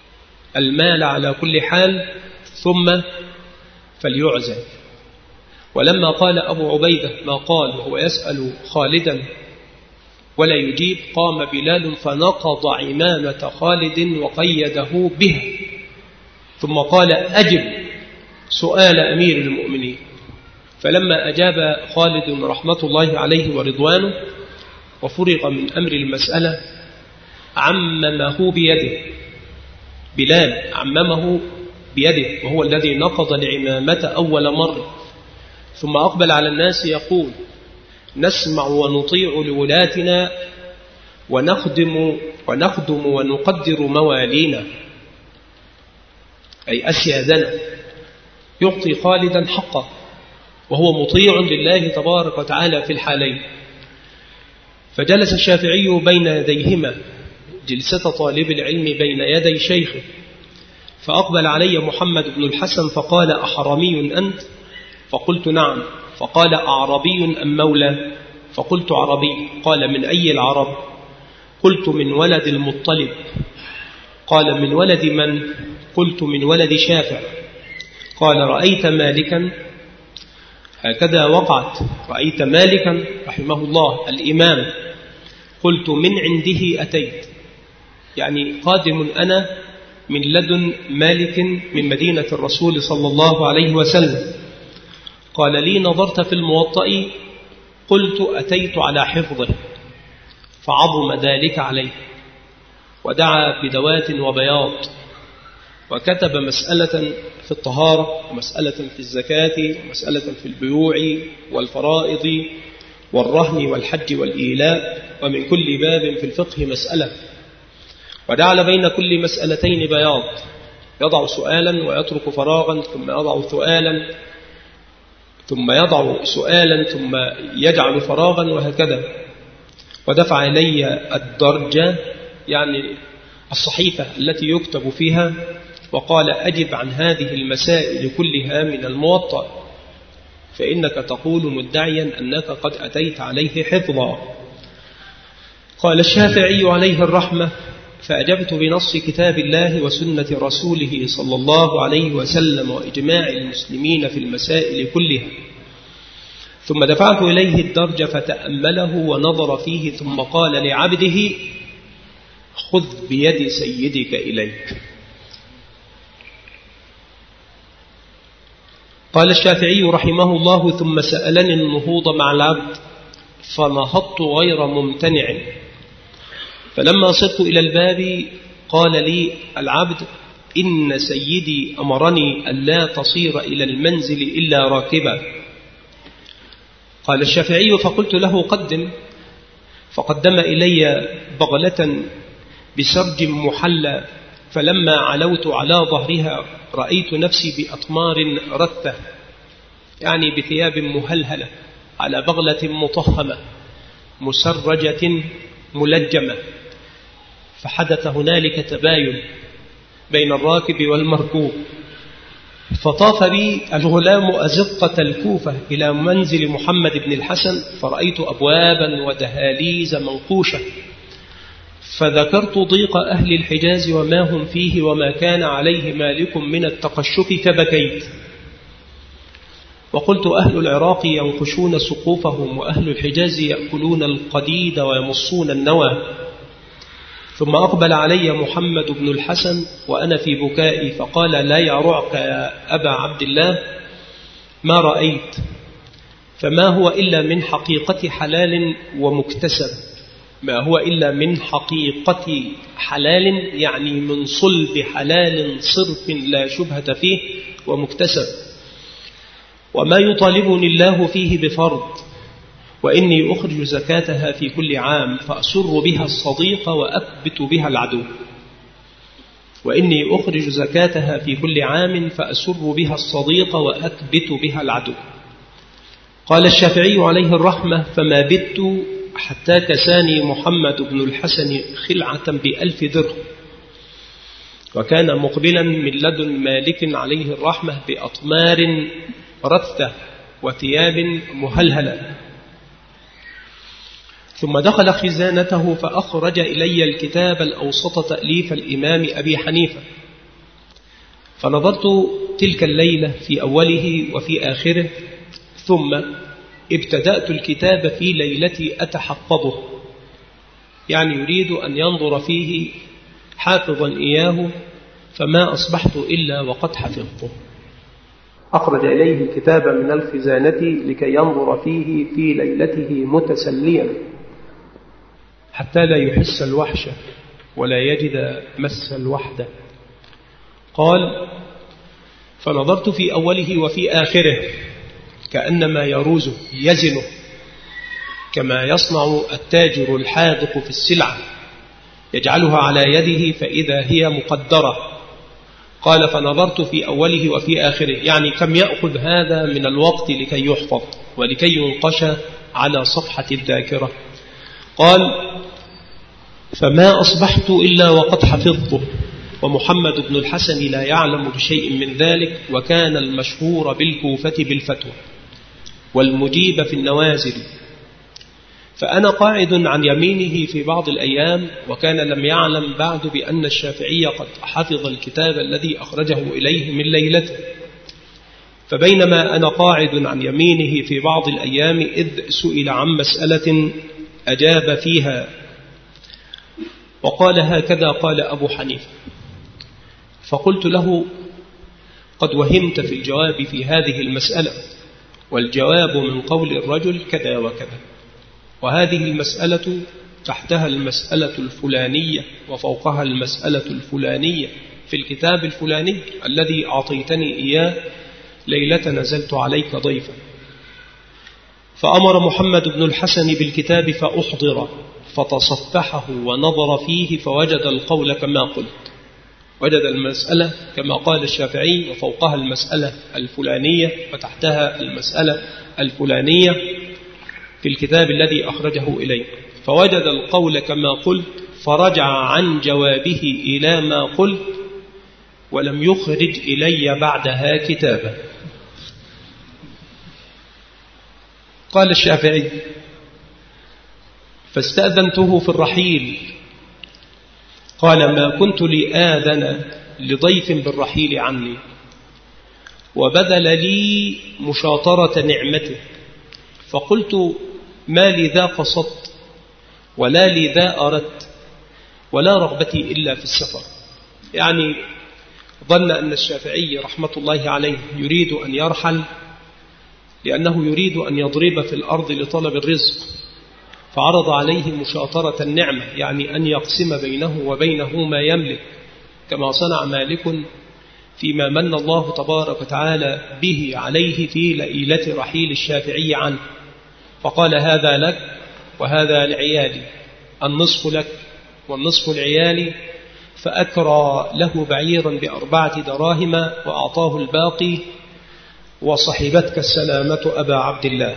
المال على كل حال ثم فليعزل. ولما قال أبو عبيدة ما قال وهو يسأل خالدا ولا يجيب، قام بلال فنقض عمامة خالد وقيده بها، ثم قال أجب سؤال أمير المؤمنين. فلما أجاب خالد رحمة الله عليه ورضوانه وفرغ من أمر المسألة عممه بيده، بلال عممه بيده وهو الذي نقض العمامة أول مرة، ثم أقبل على الناس يقول نسمع ونطيع لولاتنا ونخدم ونخدم ونقدر موالينا، أي أسيادنا، يعطي خالدا حقه وهو مطيع لله تبارك وتعالى في الحالين. فجلس الشافعي بين يديهما جلسة طالب العلم بين يدي شيخه، فأقبل علي محمد بن الحسن فقال أحرمي أنت؟ فقلت نعم. فقال أعربي أم مولى؟ فقلت عربي. قال من أي العرب؟ قلت من ولد المطلب. قال من ولد من؟ قلت من ولد شافع. قال رأيت مالكا؟ هكذا وقعت، رأيت مالكا رحمه الله الإمام. قلت من عنده أتيت، يعني قادم أنا من لدن مالك من مدينة الرسول صلى الله عليه وسلم. قال لي نظرت في الموطأ؟ قلت أتيت على حفظه، فعظم ذلك عليه، ودعا بدوات وبياض، وكتب مسألة في الطهارة ومسألة في الزكاة ومسألة في البيوع والفرائض والرهن والحج والإيلاء، ومن كل باب في الفقه مسألة، وجعل بين كل مسألتين بياض، يضع سؤالا ويترك فراغا، ثم يضع سؤالا ثم يضع سؤالا ثم يجعل فراغا، وهكذا. ودفع إلي الدرجة، يعني الصحيفة التي يكتب فيها، وقال أجب عن هذه المسائل كلها من الموطأ، فإنك تقول مدعيا أنك قد أتيت عليه حفظا. قال الشافعي عليه الرحمة فأجبت بنص كتاب الله وسنة رسوله صلى الله عليه وسلم وإجماع المسلمين في المسائل كلها، ثم دفعت إليه الدرج فتأمله ونظر فيه، ثم قال لعبده خذ بيد سيدك إليك. قال الشافعي رحمه الله ثم سألني النهوض مع العبد فنهضت غير ممتنع، فلما صرت إلى الباب قال لي العبد إن سيدي أمرني ألا تصير إلى المنزل إلا راكبا. قال الشافعي فقلت له قدم، فقدم إلي بغلة بسرج محلى، فلما علوت على ظهرها رأيت نفسي بأطمار رثة، يعني بثياب مهلهلة على بغلة مطهمة مسرجة ملجمة، فحدث هنالك تباين بين الراكب والمركوب، فطاف بي الغلام أزقة الكوفة إلى منزل محمد بن الحسن، فرأيت أبوابا ودهاليز منقوشة، فذكرت ضيق أهل الحجاز وما هم فيه وما كان عليه مالك من التقشف فبكيت، وقلت أهل العراق ينقشون سقوفهم وأهل الحجاز يأكلون القديد ويمصون النوى. ثم أقبل علي محمد بن الحسن وأنا في بكائي فقال لا يرعك يا أبا عبد الله ما رأيت، فما هو إلا من حقيقة حلال ومكتسب، ما هو إلا من حقيقة حلال يعني من صلب حلال صرف لا شبهة فيه ومكتسب، وما يطالبني الله فيه بفرض، وإني أخرج زكاتها في كل عام فأسر بها الصديق وأكبت بها العدو، وإني أخرج زكاتها في كل عام فأسر بها الصديق وأكبت بها العدو. قال الشافعي عليه الرحمة فما بت حتى كساني محمد بن الحسن خلعة بألف درهم، وكان مقبلا من لدن مالك عليه الرحمة بأطمار رثة وثياب مهلهلة. ثم دخل خزانته فأخرج إلي الكتاب الأوسط تأليف الإمام أبي حنيفة، فنظرت تلك الليلة في أوله وفي آخره، ثم ابتدأت الكتاب في ليلتي أتحفظه، يعني يريد أن ينظر فيه حافظا إياه، فما أصبحت إلا وقد حفظته. أخرج إليه الكتاب من الخزانة لكي ينظر فيه في ليلته متسليا حتى لا يحس الوحشة ولا يجد مس الوحدة. قال: فنظرت في أوله وفي آخره كأنما يروزه يزنه كما يصنع التاجر الحاذق في السلعة، يجعلها على يده فإذا هي مقدرة. قال: فنظرت في أوله وفي آخره، يعني كم يأخذ هذا من الوقت لكي يحفظ ولكي ينقش على صفحة الذاكرة. قال: فما أصبحت إلا وقد حفظته، ومحمد بن الحسن لا يعلم بشيء من ذلك، وكان المشهور بالكوفة بالفتوى والمجيب في النوازل. فأنا قاعد عن يمينه في بعض الأيام، وكان لم يعلم بعد بأن الشافعي قد حفظ الكتاب الذي أخرجه إليه من ليلته. فبينما أنا قاعد عن يمينه في بعض الأيام إذ سئل عن مسألة أجاب فيها وقال: هكذا قال أبو حنيفة. فقلت له: قد وهمت في الجواب في هذه المسألة، والجواب من قول الرجل كذا وكذا، وهذه المسألة تحتها المسألة الفلانية وفوقها المسألة الفلانية في الكتاب الفلاني الذي أعطيتني إياه ليلة نزلت عليك ضيفا. فأمر محمد بن الحسن بالكتاب فأحضر، فتصفحه ونظر فيه فوجد القول كما قلت، وجد المسألة كما قال الشافعي وفوقها المسألة الفلانية وتحتها المسألة الفلانية في الكتاب الذي أخرجه إليه، فوجد القول كما قلت، فرجع عن جوابه إلى ما قلت ولم يخرج إلي بعدها كتابا. قال الشافعي: فاستأذنته في الرحيل. قال: ما كنت لآذن لضيف بالرحيل عني، وبذل لي مشاطرة نعمته، فقلت: ما لي ذا قصدت ولا لي ذا أردت ولا رغبتي إلا في السفر. يعني ظن أن الشافعي رحمة الله عليه يريد أن يرحل لأنه يريد أن يضرب في الأرض لطلب الرزق، فعرض عليه مشاطرة النعمة، يعني أن يقسم بينه وبينه ما يملك، كما صنع مالك فيما من الله تبارك وتعالى به عليه في ليلة رحيل الشافعي عنه، فقال: هذا لك وهذا لعيالي، النصف لك والنصف لعيالي. فأكرى له بعيرا بأربعة دراهم وأعطاه الباقي، وصحبتك السلامة أبا عبد الله.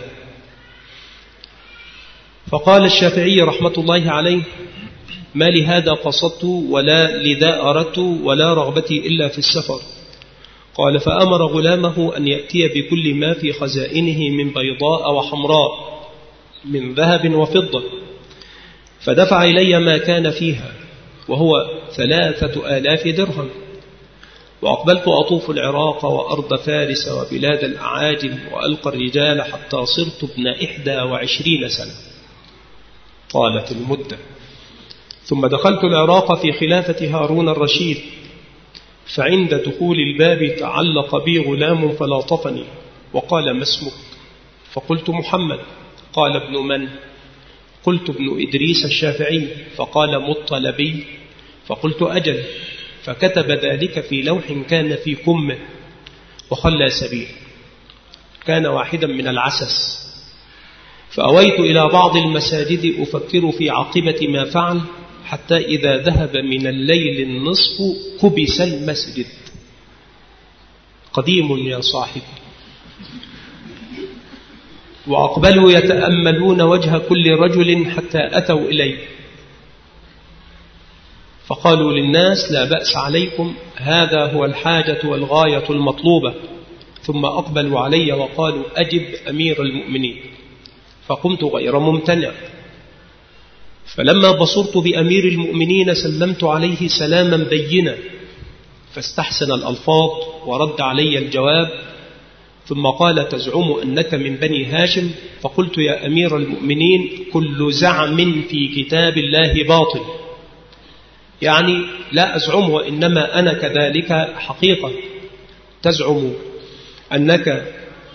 فقال الشافعي رحمة الله عليه: ما لهذا قصدت ولا لذا أردت ولا رغبتي إلا في السفر. قال: فأمر غلامه أن يأتي بكل ما في خزائنه من بيضاء وحمراء من ذهب وفضة، فدفع إلي ما كان فيها، وهو ثلاثة آلاف درهم. وأقبلت أطوف العراق وأرض فارس وبلاد الأعاجم وألقى الرجال حتى صرت ابن إحدى وعشرين سنة، طالت المدة. ثم دخلت العراق في خلافة هارون الرشيد، فعند دخول الباب تعلق بي غلام فلاطفني وقال: ما اسمك؟ فقلت: محمد. قال: ابن من؟ قلت: ابن إدريس الشافعي. فقال: مطلبي. فقلت: أجل. فكتب ذلك في لوح كان في كمه وخلى سبيل، كان واحدا من العسس. فأويت إلى بعض المساجد أفكر في عاقبة ما فعل، حتى إذا ذهب من الليل النصف كبس المسجد. قديم يا صاحبي. وأقبلوا يتأملون وجه كل رجل حتى أتوا إليه، فقالوا للناس: لا بأس عليكم، هذا هو الحاجة والغاية المطلوبة. ثم أقبلوا علي وقالوا: أجب أمير المؤمنين. فقمت غير ممتنع، فلما بصرت بأمير المؤمنين سلمت عليه سلاما بينا، فاستحسن الألفاظ ورد علي الجواب، ثم قال: تزعم أنك من بني هاشم؟ فقلت: يا أمير المؤمنين، كل زعم في كتاب الله باطل. يعني لا أزعم، وإنما أنا كذلك حقيقة. تزعم أنك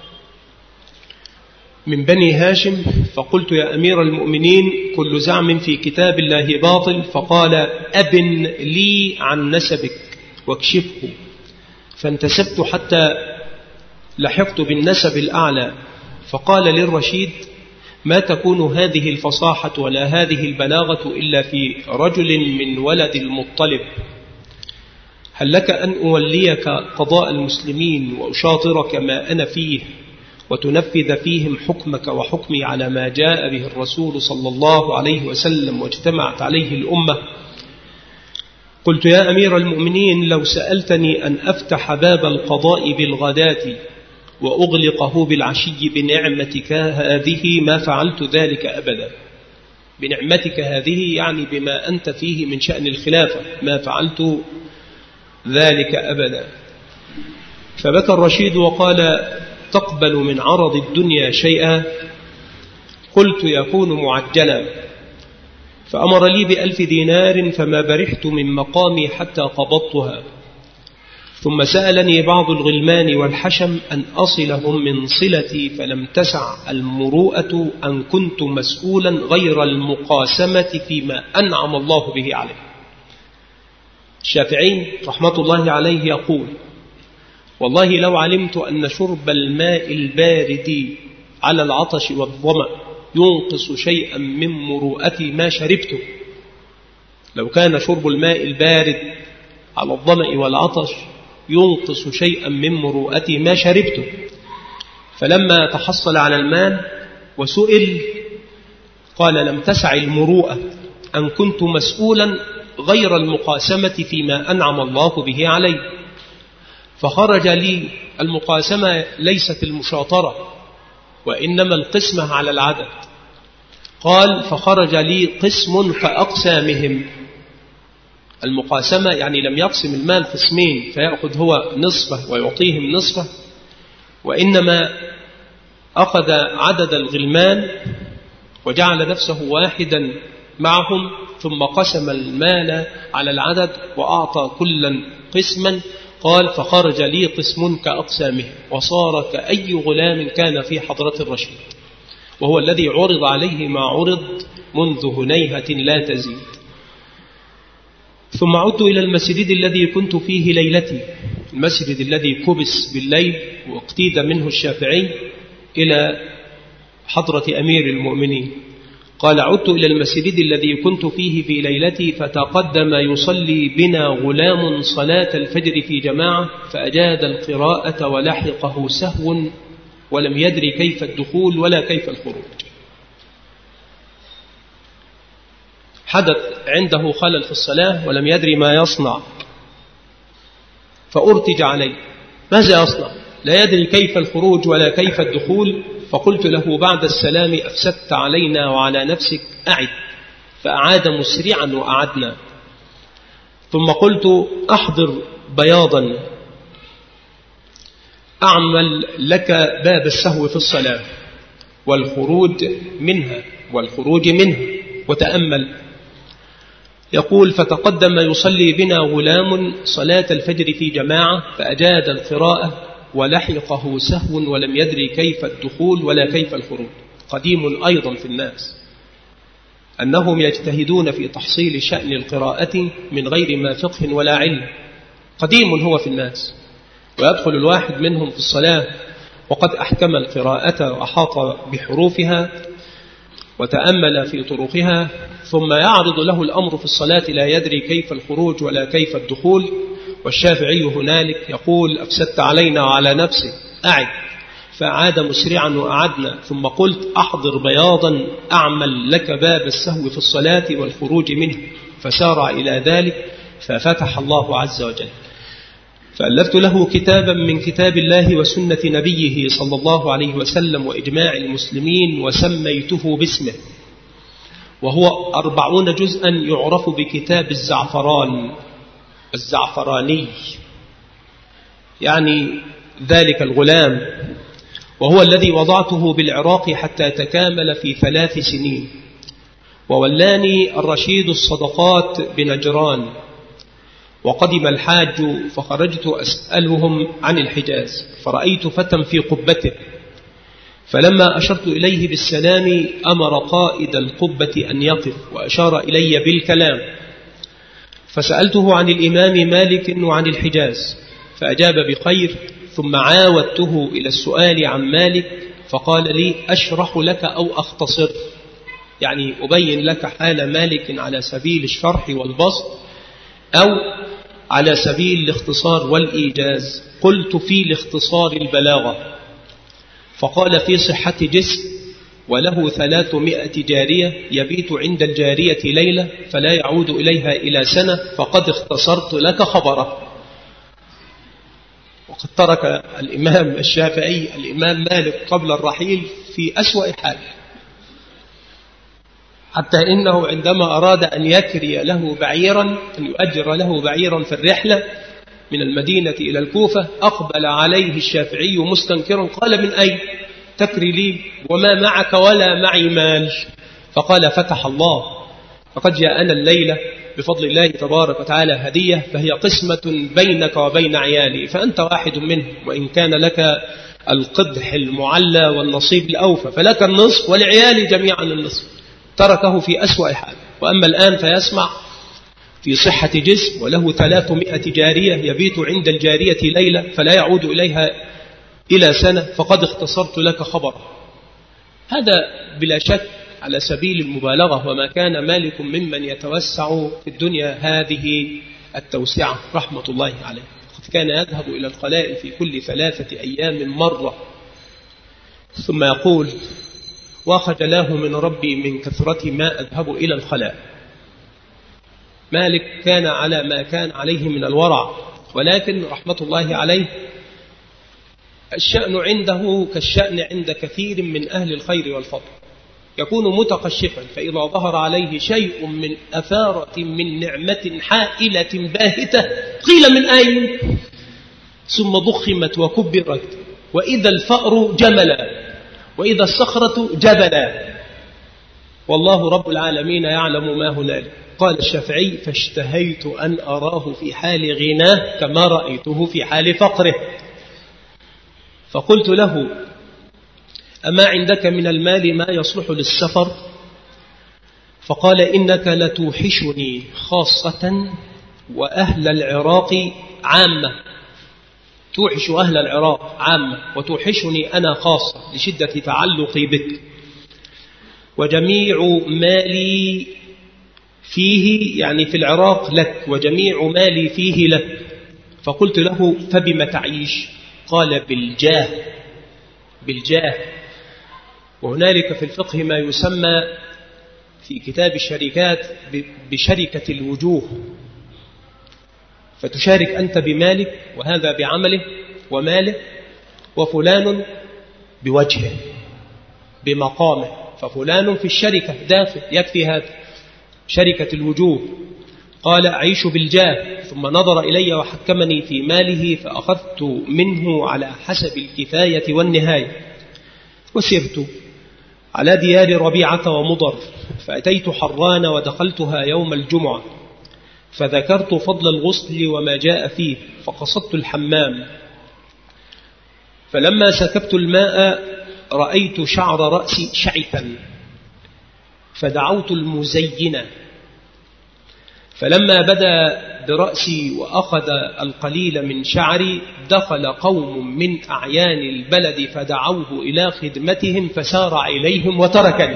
من بني هاشم؟ فقلت: يا أمير المؤمنين، كل زعم في كتاب الله باطل. فقال: أبن لي عن نسبك واكشفه. فانتسبت حتى لحقت بالنسب الأعلى. فقال للرشيد: ما تكون هذه الفصاحة ولا هذه البلاغة إلا في رجل من ولد المطلب. هل لك أن أوليك قضاء المسلمين وأشاطرك ما أنا فيه وتنفذ فيهم حكمك وحكمي على ما جاء به الرسول صلى الله عليه وسلم واجتمعت عليه الأمة؟ قلت: يا أمير المؤمنين، لو سألتني أن أفتح باب القضاء بالغداة وأغلقه بالعشي بنعمتك هذه ما فعلت ذلك أبدا. بنعمتك هذه يعني بما أنت فيه من شأن الخلافة، ما فعلت ذلك أبدا. فبكى الرشيد وقال: تقبل من عرض الدنيا شيئا؟ قلت: يكون معجلا. فأمر لي بألف دينار، فما برحت من مقامي حتى قبضتها. ثم سألني بعض الغلمان والحشم أن أصلهم من صلتي، فلم تسع المروءة أن كنت مسؤولا غير المقاسمة فيما أنعم الله به عليه. الشافعي رحمة الله عليه يقول: والله لو علمت أن شرب الماء البارد على العطش والظمأ ينقص شيئا من مروءتي ما شربته. لو كان شرب الماء البارد على الظمأ والعطش ينقص شيئا من مروءتي ما شربته. فلما تحصل على المال وسئل قال: لم تسع المروءة أن كنت مسؤولا غير المقاسمة فيما أنعم الله به علي. فخرج لي المقاسمة ليست المشاطرة، وإنما القسمة على العدد. قال: فخرج لي قسم كأقسامهم. المقاسمة يعني لم يقسم المال قسمين فيأخذ هو نصفه ويعطيهم نصفه، وإنما أخذ عدد الغلمان وجعل نفسه واحدا معهم، ثم قسم المال على العدد وأعطى كلا قسما. قال: فخرج لي قسم كأقسامه، وصار كأي غلام كان في حضرة الرشيد، وهو الذي عرض عليه ما عرض منذ هنيهة لا تزيد. ثم عدت إلى المسجد الذي كنت فيه ليلتي، المسجد الذي كبس بالليل واقتيد منه الشافعي، إلى حضرة أمير المؤمنين. قال: عدت إلى المسجد الذي كنت فيه في ليلتي، فتقدم يصلي بنا غلام صلاة الفجر في جماعة، فأجاد القراءة ولحقه سهو ولم يدري كيف الدخول ولا كيف الخروج. حدث عنده خلل في الصلاة ولم يدري ما يصنع، فأرتج عليه: ماذا يصنع؟ لا يدري كيف الخروج ولا كيف الدخول. فقلت له بعد السلام: أفسدت علينا وعلى نفسك، أعد. فأعاد مسرعا وأعدنا. ثم قلت: أحضر بياضا أعمل لك باب السهو في الصلاة والخروج منها والخروج منها. وتأمل، يقول: فتقدم يصلي بنا غلام صلاة الفجر في جماعة، فأجاد القراءة ولحقه سهو ولم يدري كيف الدخول ولا كيف الخروج. قديم أيضا في الناس أنهم يجتهدون في تحصيل شأن القراءة من غير ما فقه ولا علم. قديم هو في الناس، ويدخل الواحد منهم في الصلاة وقد أحكم القراءة وأحاط بحروفها وتأمل في طرقها، ثم يعرض له الأمر في الصلاة لا يدري كيف الخروج ولا كيف الدخول. والشافعي هنالك يقول: أفسدت علينا وعلى نفسك، أعد. فعاد مسرعا وأعدنا. ثم قلت: أحضر بياضا أعمل لك باب السهو في الصلاة والخروج منه. فسارع إلى ذلك، ففتح الله عز وجل. فألفت له كتابا من كتاب الله وسنة نبيه صلى الله عليه وسلم وإجماع المسلمين، وسميته باسمه، وهو أربعون جزءا يعرف بكتاب الزعفران الزعفراني، يعني ذلك الغلام وهو الذي وضعته بالعراق حتى تكامل في ثلاث سنين، وولاني الرشيد الصدقات بنجران، وقدم الحاج فخرجت أسألهم عن الحجاز، فرأيت فتى في قبته، فلما أشرت إليه بالسلام أمر قائد القبة أن يقف، وأشار إلي بالكلام، فسألته عن الإمام مالك وعن الحجاز، فأجاب بخير، ثم عاودته إلى السؤال عن مالك، فقال لي: أشرح لك أو أختصر، يعني أبين لك حال مالك على سبيل الشرح والبسط أو على سبيل الاختصار والإيجاز؟ قلت: في الاختصار البلاغة. فقال: في صحة جسم، وله ثلاثمائة جارية، يبيت عند الجارية ليلة فلا يعود إليها إلى سنة، فقد اختصرت لك خبره. وقد ترك الإمام الشافعي الإمام مالك قبل الرحيل في أسوأ حال، حتى إنه عندما أراد أن يكري له بعيرا، أن يؤجر له بعيرا في الرحلة من المدينة إلى الكوفة، أقبل عليه الشافعي مستنكرا، قال: من أين تكري لي وما معك ولا معي مال؟ فقال: فتح الله، فقد جاءنا الليلة بفضل الله تبارك وتعالى هدية، فهي قسمة بينك وبين عيالي، فأنت واحد منهم، وإن كان لك القدح المعلى والنصيب الأوفى فلك النصف ولعيالي جميعا النصف. تركه في أسوأ حال. وأما الآن فيسمع في صحة جسم، وله ثلاثمائة جارية، يبيت عند الجارية ليلة فلا يعود إليها إلى سنة، فقد اختصرت لك خبره. هذا بلا شك على سبيل المبالغة، وما كان مالك ممن يتوسع في الدنيا هذه التوسعة رحمة الله عليه. قد كان يذهب إلى القلائل في كل ثلاثة أيام مرة، ثم يقول: وخجلاه من ربي من كثرة ما أذهب إلى الخلاء. مالك كان على ما كان عليه من الورع، ولكن رحمة الله عليه الشأن عنده كالشأن عند كثير من أهل الخير والفضل، يكون متقشفا، فإذا ظهر عليه شيء من أثارة من نعمة حائلة باهتة قيل: من أين؟ ثم ضخمت وكبرت، وإذا الفأر جملا، وإذا الصخرة جبلا، والله رب العالمين يعلم ما هنالك. قال الشافعي: فاشتهيت أن أراه في حال غناه كما رأيته في حال فقره. فقلت له: أما عندك من المال ما يصلح للسفر؟ فقال: إنك لتوحشني خاصة وأهل العراق عامة. توحش أهل العراق عامة، وتوحشني أنا خاصة لشدة تعلقي بك، وجميع مالي فيه، يعني في العراق، لك، وجميع مالي فيه لك. فقلت له: فبما تعيش؟ قال: بالجاه. بالجاه. وهنالك في الفقه ما يسمى في كتاب الشركات بشركة الوجوه، فتشارك أنت بمالك، وهذا بعمله وماله، وفلان بوجهه بمقامه، ففلان في الشركة داخل، يكفي هذا شركة الوجوه. قال: أعيش بالجاه. ثم نظر إلي وحكمني في ماله، فأخذت منه على حسب الكفاية والنهاية، وسرت على ديار ربيعة ومضر، فأتيت حران ودخلتها يوم الجمعة، فذكرت فضل الغسل وما جاء فيه، فقصدت الحمام، فلما سكبت الماء رأيت شعر رأسي شعثا، فدعوت المزينة، فلما بدا برأسي وأخذ القليل من شعري دخل قوم من أعيان البلد فدعوه إلى خدمتهم، فسارع إليهم وتركني.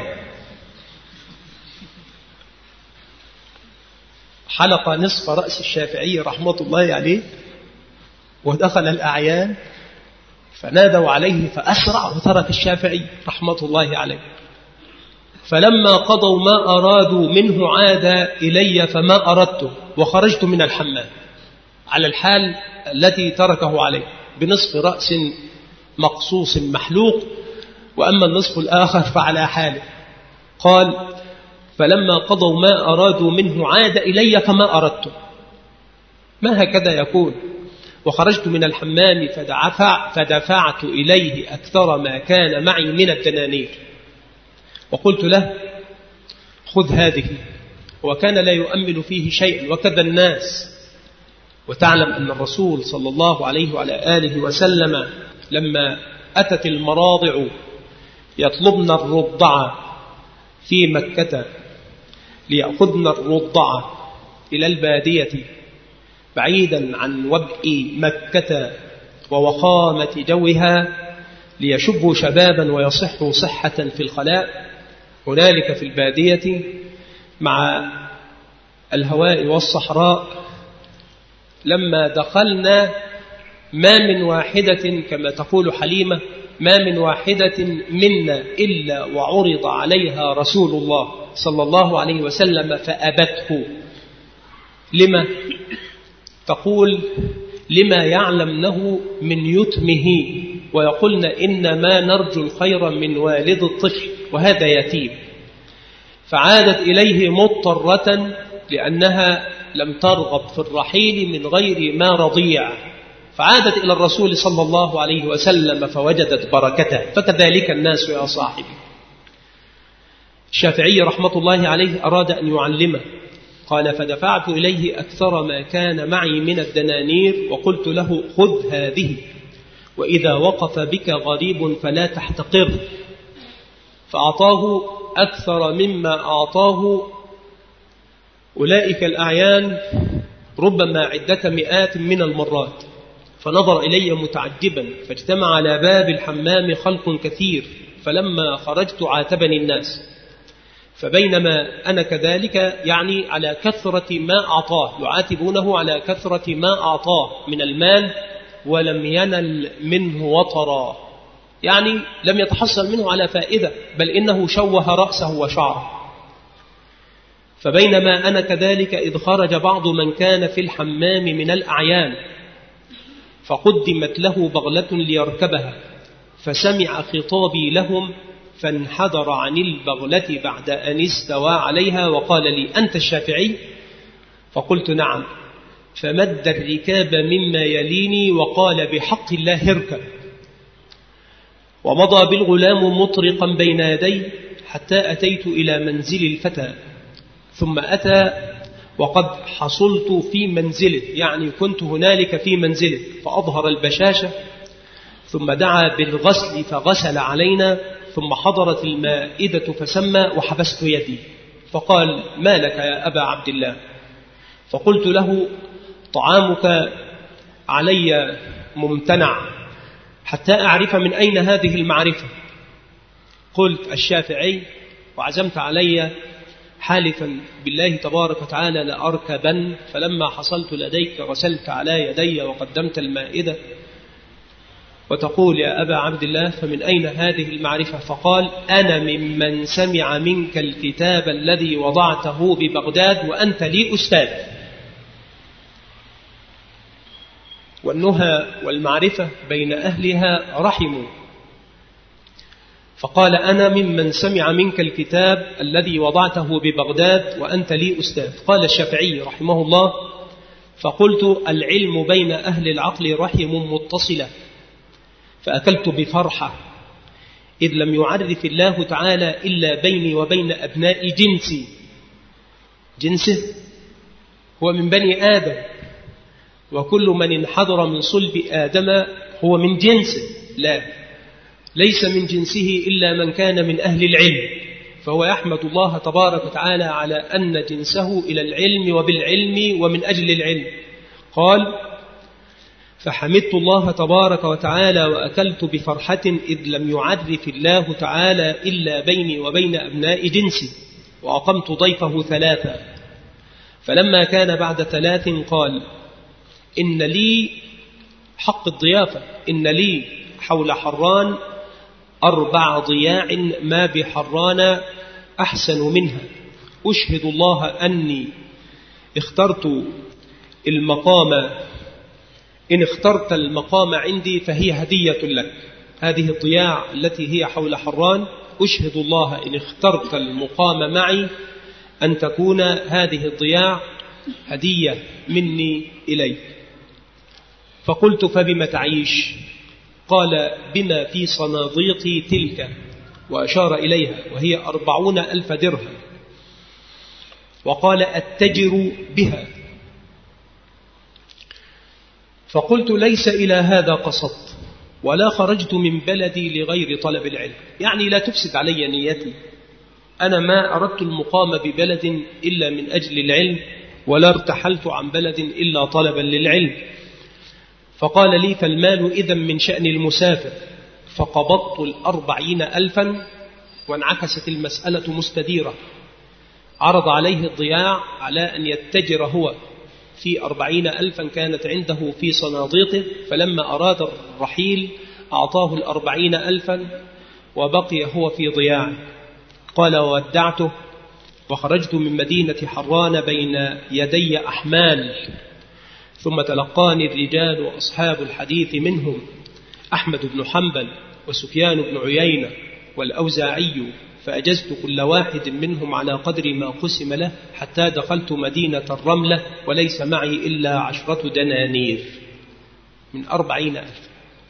حلق نصف رأس الشافعي رحمة الله عليه، ودخل الأعيان فنادوا عليه فأسرع وترك الشافعي رحمة الله عليه. فلما قضوا ما أرادوا منه عاد إلي فما أردته، وخرجت من الحمام على الحال التي تركه عليه، بنصف رأس مقصوص محلوق، وأما النصف الآخر فعلى حاله. قال: فلما قضوا ما أرادوا منه عاد إلي فما أردته. ما هكذا يكون؟ وخرجت من الحمام فدفع فدفعت إليه أكثر ما كان معي من الدنانير، وقلت له خذ هذه، وكان لا يؤمل فيه شيئا وكذا الناس. وتعلم أن الرسول صلى الله عليه وعلى آله وسلم لما أتت المراضع يطلبن الرضع في مكة ليأخذن الرضع إلى البادية بعيدا عن وبء مكة ووخامة جوها ليشبوا شبابا ويصحوا صحة في الخلاء هنالك في البادية مع الهواء والصحراء. لما دخلنا ما من واحدة كما تقول حليمة ما من واحدة منا إلا وعرض عليها رسول الله صلى الله عليه وسلم فأبته. لما؟ تقول لما يعلمنه من يتمه، ويقولن إنما نرجو الخير من والد الطفل وهذا يتيم. فعادت إليه مضطرة لأنها لم ترغب في الرحيل من غير ما رضيع، فعادت إلى الرسول صلى الله عليه وسلم فوجدت بركته. فكذلك الناس يا صاحبي. الشافعي رحمة الله عليه أراد أن يعلمه، قال فدفعت إليه أكثر ما كان معي من الدنانير وقلت له خذ هذه، وإذا وقف بك غريب فلا تحتقر. فأعطاه أكثر مما أعطاه أولئك الأعيان ربما عدة مئات من المرات. فنظر إلي متعجبا، فاجتمع على باب الحمام خلق كثير، فلما خرجت عاتبني الناس. فبينما أنا كذلك يعني على كثرة ما أعطاه، يعاتبونه على كثرة ما أعطاه من المال ولم ينل منه وطرا، يعني لم يتحصل منه على فائدة، بل إنه شوه رأسه وشعره. فبينما أنا كذلك إذ خرج بعض من كان في الحمام من الأعيان فقدمت له بغلة ليركبها، فسمع خطابي لهم فانحدر عن البغلة بعد أن استوى عليها وقال لي أنت الشافعي؟ فقلت نعم. فمد الركاب مما يليني وقال بحق الله اركب. ومضى بالغلام مطرقا بين يدي حتى أتيت إلى منزل الفتى، ثم أتى وقد حصلت في منزله، يعني كنت هنالك في منزله، فأظهر البشاشة، ثم دعا بالغسل فغسل علينا، ثم حضرت المائدة فسمى وحبست يدي، فقال ما لك يا أبا عبد الله؟ فقلت له طعامك علي ممتنع حتى أعرف من أين هذه المعرفة. قلت الشافعي، وعزمت علي حالفا بالله تبارك وتعالى لأركبن. فلما حصلت لديك غسلت على يدي وقدمت المائدة، وتقول يا أبا عبد الله فمن أين هذه المعرفة؟ فقال أنا ممن سمع منك الكتاب الذي وضعته ببغداد وأنت لي أستاذ. والنهى والمعرفة بين أهلها رحم. فقال أنا ممن سمع منك الكتاب الذي وضعته ببغداد وأنت لي أستاذ. قال الشافعي رحمه الله فقلت العلم بين أهل العقل رحم متصلة، فأكلت بفرحة إذ لم يعرف الله تعالى إلا بيني وبين أبناء جنسي. جنسه هو من بني آدم، وكل من انحدر من صلب آدم هو من جنسه، لا ليس من جنسه إلا من كان من أهل العلم. فهو يحمد الله تبارك وتعالى على أن جنسه إلى العلم وبالعلم ومن أجل العلم. قال فحمدت الله تبارك وتعالى وأكلت بفرحة إذ لم يعرف الله تعالى إلا بيني وبين أبناء جنسي، وأقمت ضيفه ثلاثة. فلما كان بعد ثلاث قال إن لي حق الضيافة، إن لي حول حران أربع ضياع ما بحران أحسن منها، أشهد الله أني اخترت المقام، إن اخترت المقام عندي فهي هدية لك. هذه الضياع التي هي حول حران أشهد الله إن اخترت المقام معي أن تكون هذه الضياع هدية مني إليك. فقلت فبما تعيش؟ قال بما في صناديقي تلك، وأشار إليها وهي أربعون ألف درهم، وقال أتجر بها. فقلت ليس إلى هذا قصدت، ولا خرجت من بلدي لغير طلب العلم، يعني لا تفسد علي نيتي، أنا ما أردت المقام ببلد إلا من أجل العلم، ولا ارتحلت عن بلد إلا طلبا للعلم. فقال لي فالمال إذن من شأن المسافر. فقبضت الأربعين ألفا، وانعكست المسألة مستديرة. عرض عليه الضياع على أن يتجر هو في أربعين ألفا كانت عنده في صناديقه، فلما أراد الرحيل أعطاه الأربعين ألفا وبقي هو في ضياع. قال وودعته وخرجت من مدينة حران بين يدي أحمال، ثم تلقاني الرجال وأصحاب الحديث منهم أحمد بن حنبل وسفيان بن عيينة والأوزاعي، فأجزت كل واحد منهم على قدر ما قسم له، حتى دخلت مدينة الرملة وليس معي إلا عشرة دنانير من أربعين ألف.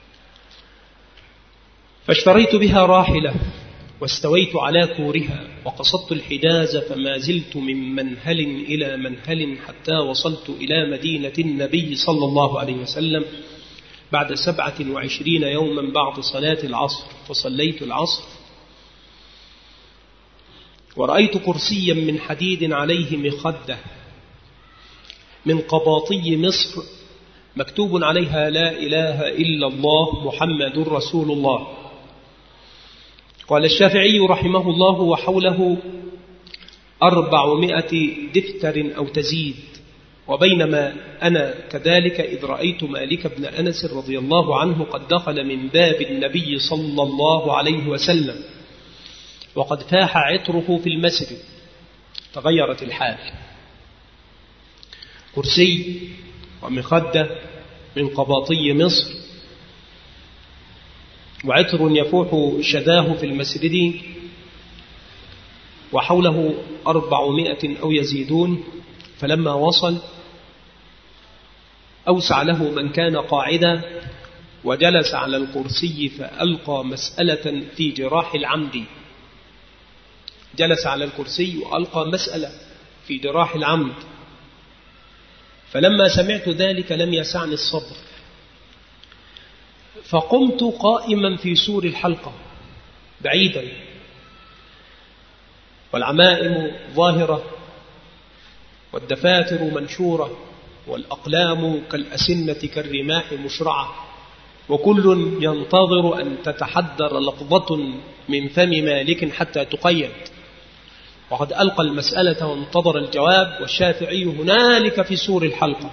فاشتريت بها راحلة واستويت على كورها، وقصدت الحجاز، فما زلت من منهل إلى منهل حتى وصلت إلى مدينة النبي صلى الله عليه وسلم بعد سبعة وعشرين يوما بعد صلاة العصر. فصليت العصر ورأيت كرسيا من حديد عليه مخدة من قباطي مصر مكتوب عليها لا إله إلا الله محمد رسول الله. قال الشافعي رحمه الله وحوله أربعمائة دفتر أو تزيد. وبينما أنا كذلك إذ رأيت مالك بن أنس رضي الله عنه قد دخل من باب النبي صلى الله عليه وسلم وقد فاح عطره في المسجد. تغيرت الحال، كرسي ومخدة من قباطي مصر، وعطر يفوح شذاه في المسجد، وحوله أربعمائة أو يزيدون. فلما وصل أوسع له من كان قاعدا وجلس على الكرسي، فألقى مسألة في جراح العمد. جلس على الكرسي وألقى مسألة في جراح العمد. فلما سمعت ذلك لم يسعني الصبر، فقمت قائما في سور الحلقة بعيدا، والعمائم ظاهرة والدفاتر منشورة والأقلام كالأسنة كالرماح مشرعة، وكل ينتظر أن تتحدر لفظة من فم مالك حتى تقيد. وقد ألقى المسألة وانتظر الجواب، والشافعي هنالك في سور الحلقة.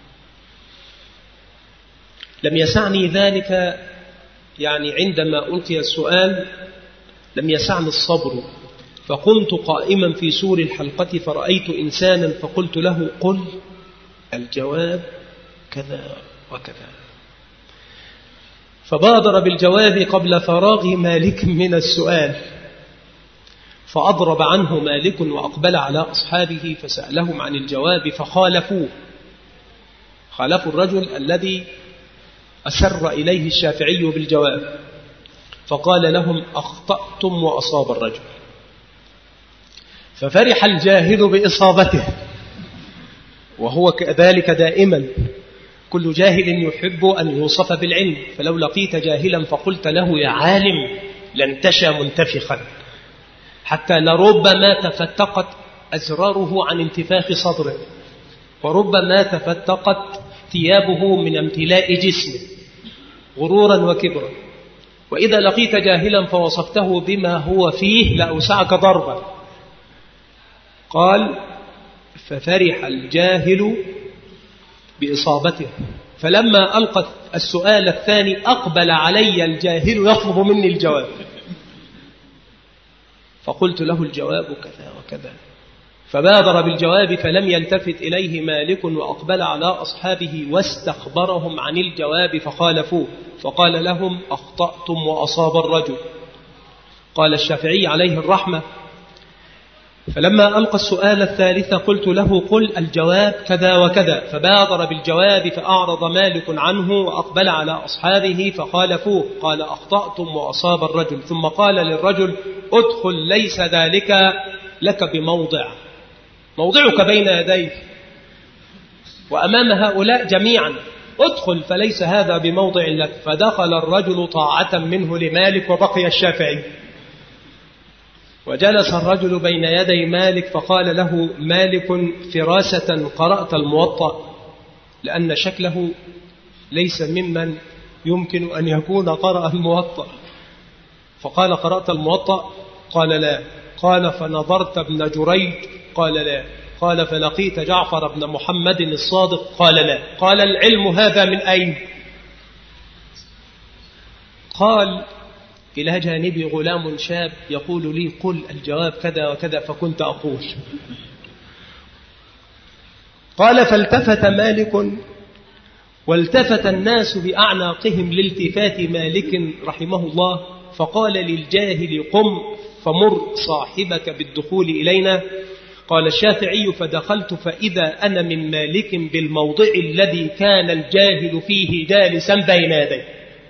لم يسعني ذلك، يعني عندما ألقي السؤال لم يسعني الصبر، فقمت قائما في سور الحلقة فرأيت إنسانا فقلت له قل الجواب كذا وكذا، فبادر بالجواب قبل فراغ مالك من السؤال، فأضرب عنه مالك وأقبل على أصحابه فسألهم عن الجواب فخالفوه، خالفوا الرجل الذي أسر إليه الشافعي بالجواب، فقال لهم أخطأتم وأصاب الرجل. ففرح الجاهل بإصابته، وهو كذلك دائما، كل جاهل يحب أن يوصف بالعلم، فلو لقيت جاهلا فقلت له يا عالم لانتشى منتفخا، حتى لربما تفتقت أزراره عن انتفاخ صدره، وربما تفتقت ثيابه من امتلاء جسمه غرورا وكبرا. وإذا لقيت جاهلا فوصفته بما هو فيه لأوسعك ضربا. قال ففرح الجاهل بإصابته، فلما ألقت السؤال الثاني أقبل علي الجاهل يطلب مني الجواب، فقلت له الجواب كذا وكذا، فبادر بالجواب فلم يلتفت إليه مالك، وأقبل على أصحابه واستخبرهم عن الجواب فخالفوه، فقال لهم أخطأتم وأصاب الرجل. قال الشافعي عليه الرحمة فلما ألقى السؤال الثالث قلت له قل الجواب كذا وكذا، فبادر بالجواب فأعرض مالك عنه وأقبل على أصحابه فخالفوه، قال أخطأتم وأصاب الرجل، ثم قال للرجل ادخل ليس ذلك لك بموضع، موضعك بين يديك وأمام هؤلاء جميعا، ادخل فليس هذا بموضع لك. فدخل الرجل طاعة منه لمالك وبقي الشافعي. وجلس الرجل بين يدي مالك فقال له مالك فراسة قرأت الموطأ، لأن شكله ليس ممن يمكن أن يكون قرأ الموطأ. فقال قرأت الموطأ؟ قال لا. قال فنظرت ابن جريج؟ قال لا. قال فلقيت جعفر بن محمد الصادق؟ قال لا. قال العلم هذا من أين؟ قال إلى جانبي غلام شاب يقول لي قل الجواب كذا وكذا، فكنت أقول. قال فالتفت مالك والتفت الناس بأعناقهم لالتفات مالك رحمه الله، فقال للجاهل قم فمر صاحبك بالدخول إلينا. قال الشافعي فدخلت فإذا أنا من مالك بالموضع الذي كان الجاهل فيه جالسا بين يديه.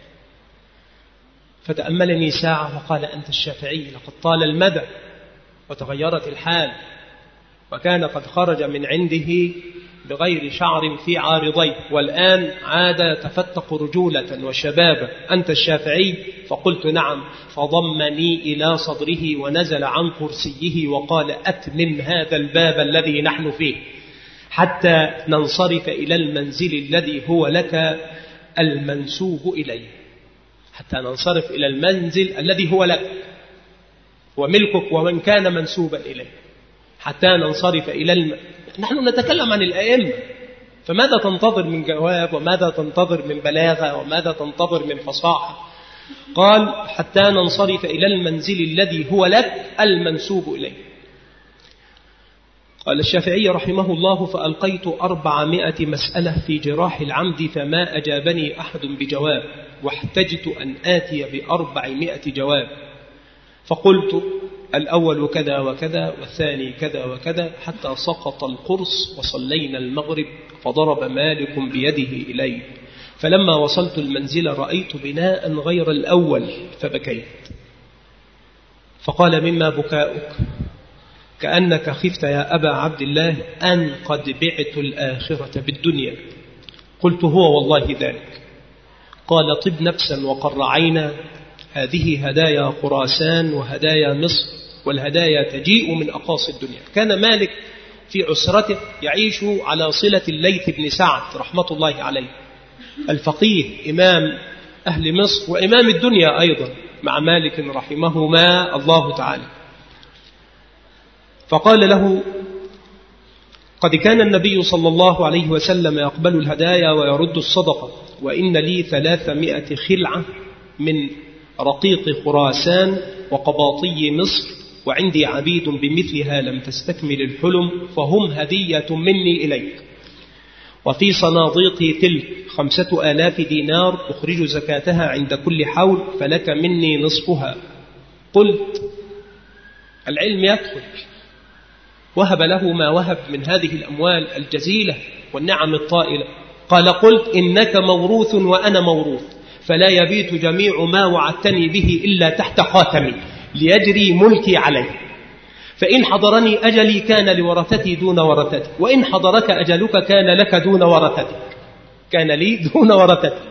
فتأملني ساعة وقال أنت الشافعي، لقد طال المدى وتغيرت الحال، وكان قد خرج من عنده بغير شعر في عارضيه، والآن عاد يتفتق رجولة وشبابا. أنت الشافعي؟ فقلت نعم. فضمني إلى صدره ونزل عن كرسيه وقال أتمم هذا الباب الذي نحن فيه حتى ننصرف إلى المنزل الذي هو لك المنسوب إليه، حتى ننصرف إلى المنزل الذي هو لك وملكك ومن كان منسوبا إليه، حتى ننصرف إلى الم... نحن نتكلم عن الأئمة، فماذا تنتظر من جواب وماذا تنتظر من بلاغة وماذا تنتظر من فصاحة؟ قال حتى ننصرف إلى المنزل الذي هو لك المنسوب إليه. قال الشافعي رحمه الله فألقيت أربعمائة مسألة في جراح العمد فما أجابني أحد بجواب، واحتجت أن آتي بأربعمائة جواب، فقلت الأول كذا وكذا والثاني كذا وكذا حتى سقط القرص وصلينا المغرب، فضرب مالك بيده إلي، فلما وصلت المنزل رأيت بناء غير الأول فبكيت. فقال مما بكاؤك؟ كأنك خفت يا أبا عبد الله أن قد بعت الآخرة بالدنيا. قلت هو والله ذلك. قال طب نفسا وقر عينا، هذه هدايا خراسان وهدايا مصر، والهدايا تجيء من أقاصي الدنيا. كان مالك في عسرته يعيش على صلة الليث بن سعد رحمة الله عليه، الفقيه إمام أهل مصر وإمام الدنيا أيضا مع مالك رحمهما الله تعالى. فقال له قد كان النبي صلى الله عليه وسلم يقبل الهدايا ويرد الصدقة، وإن لي ثلاثمائة خلعة من رقيق خراسان وقباطي مصر، وعندي عبيد بمثلها لم تستكمل الحلم، فهم هدية مني إليك. وفي صناديقي تلك خمسة آلاف دينار أخرج زكاتها عند كل حول، فلك مني نصفها. قلت العلم يدخل. وهب له ما وهب من هذه الأموال الجزيلة والنعم الطائلة. قال قلت إنك موروث وأنا موروث، فلا يبيت جميع ما وعدتني به إلا تحت خاتمي ليجري ملكي عليه، فإن حضرني أجلي كان لورثتي دون ورثتي، وإن حضرك أجلك كان لك دون ورثتك، كان لي دون ورثتي.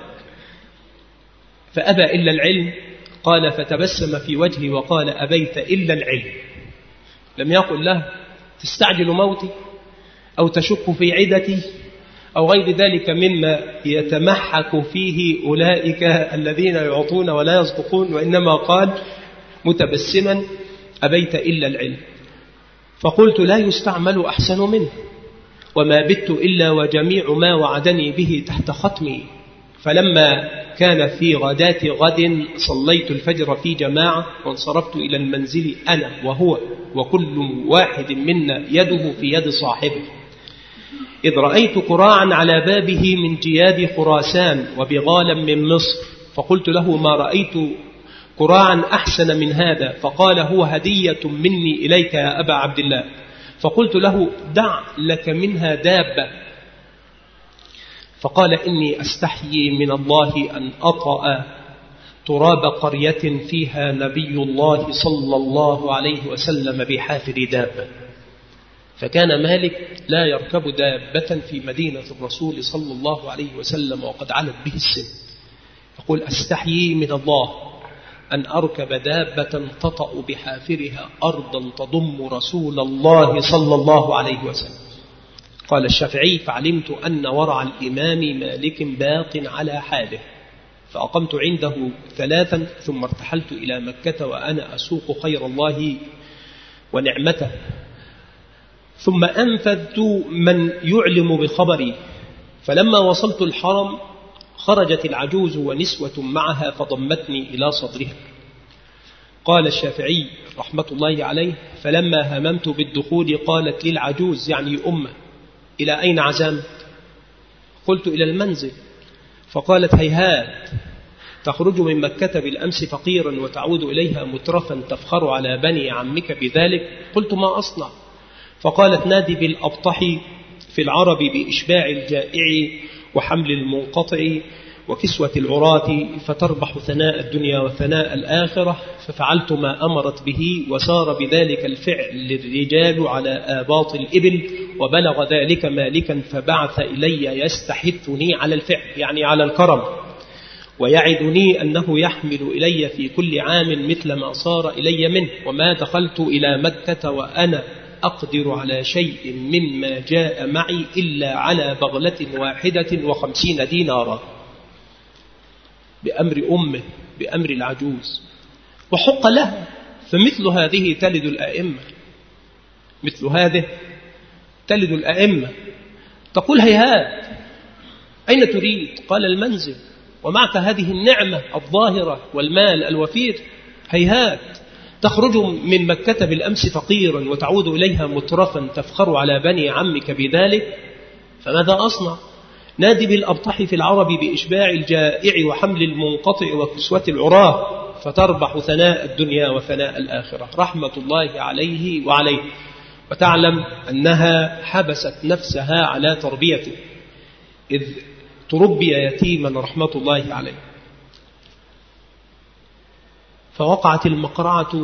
فأبى إلا العلم. قال فتبسم في وجهي وقال أبيت إلا العلم. لم يقل له تستعجل موتي أو تشك في عدتي أو غير ذلك مما يتمحك فيه أولئك الذين يعطون ولا يصدقون، وإنما قال متبسما أبيت إلا العلم. فقلت لا يستعمل أحسن منه، وما بت إلا وجميع ما وعدني به تحت ختمي. فلما كان في غداة غد صليت الفجر في جماعة وانصرفت إلى المنزل أنا وهو وكل واحد منا يده في يد صاحبه، إذ رأيت قراعا على بابه من جياد خراسان وبغالا من مصر، فقلت له ما رأيت كراعا أحسن من هذا، فقال هو هدية مني إليك يا أبا عبد الله. فقلت له دع لك منها دابة. فقال إني أستحيي من الله أن أطأ تراب قرية فيها نبي الله صلى الله عليه وسلم بحافر دابة. فكان مالك لا يركب دابة في مدينة الرسول صلى الله عليه وسلم وقد علت به السن، يقول أستحيي من الله أن أركب دابة تطأ بحافرها أرضا تضم رسول الله صلى الله عليه وسلم. قال الشافعي فعلمت أن ورع الإمام مالك باق على حاله، فأقمت عنده ثلاثا ثم ارتحلت إلى مكة وأنا أسوق خير الله ونعمته، ثم أنفذت من يعلم بخبري. فلما وصلت الحرم خرجت العجوز ونسوة معها فضمتني إلى صدرها. قال الشافعي رحمة الله عليه فلما هممت بالدخول قالت للعجوز يعني أمه إلى أين عزمت؟ قلت إلى المنزل. فقالت هيهات، تخرج من مكة بالأمس فقيرا وتعود إليها مترفا تفخر على بني عمك بذلك. قلت ما أصنع؟ فقالت نادي بالأبطح في العرب بإشباع الجائع وحمل المنقطع وكسوة العراة فتربح ثناء الدنيا وثناء الآخرة. ففعلت ما أمرت به وسار بذلك الفعل الرجال على آباط الإبل، وبلغ ذلك مالكا فبعث إلي يستحثني على الفعل يعني على الكرم، ويعدني أنه يحمل إلي في كل عام مثل ما صار إلي منه، وما دخلت إلى مكة وأنا أقدر على شيء مما جاء معي إلا على بغلة واحدة وخمسين دينارا بأمر أمه بأمر العجوز، وحق لها. فمثل هذه تلد الأئمة، مثل هذه تلد الأئمة. تقول هيهات أين تريد؟ قال المنزل ومعك هذه النعمة الظاهرة والمال الوفير. هيهات، تخرج من مكة بالأمس فقيرا وتعود إليها مترفا تفخر على بني عمك بذلك. فماذا أصنع؟ نادي بالأبطح في العرب بإشباع الجائع وحمل المنقطع وكسوة العراه فتربح ثناء الدنيا وثناء الآخرة رحمة الله عليه وعليه. وتعلم أنها حبست نفسها على تربيته إذ تربي يتيما رحمة الله عليه. فوقعت المقرعة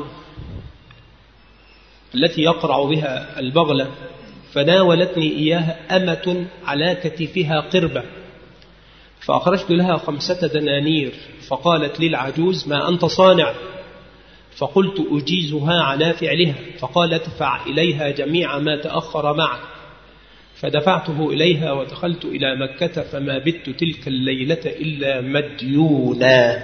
التي يقرع بها البغلة فناولتني إياها أمة على كتفها قربة، فأخرجت لها خمسة دنانير. فقالت للعجوز ما أنت صانع؟ فقلت أجيزها على فعلها. فقالت دفع إليها جميع ما تأخر معه. فدفعته إليها ودخلت إلى مكة فما بت تلك الليلة إلا مديونا.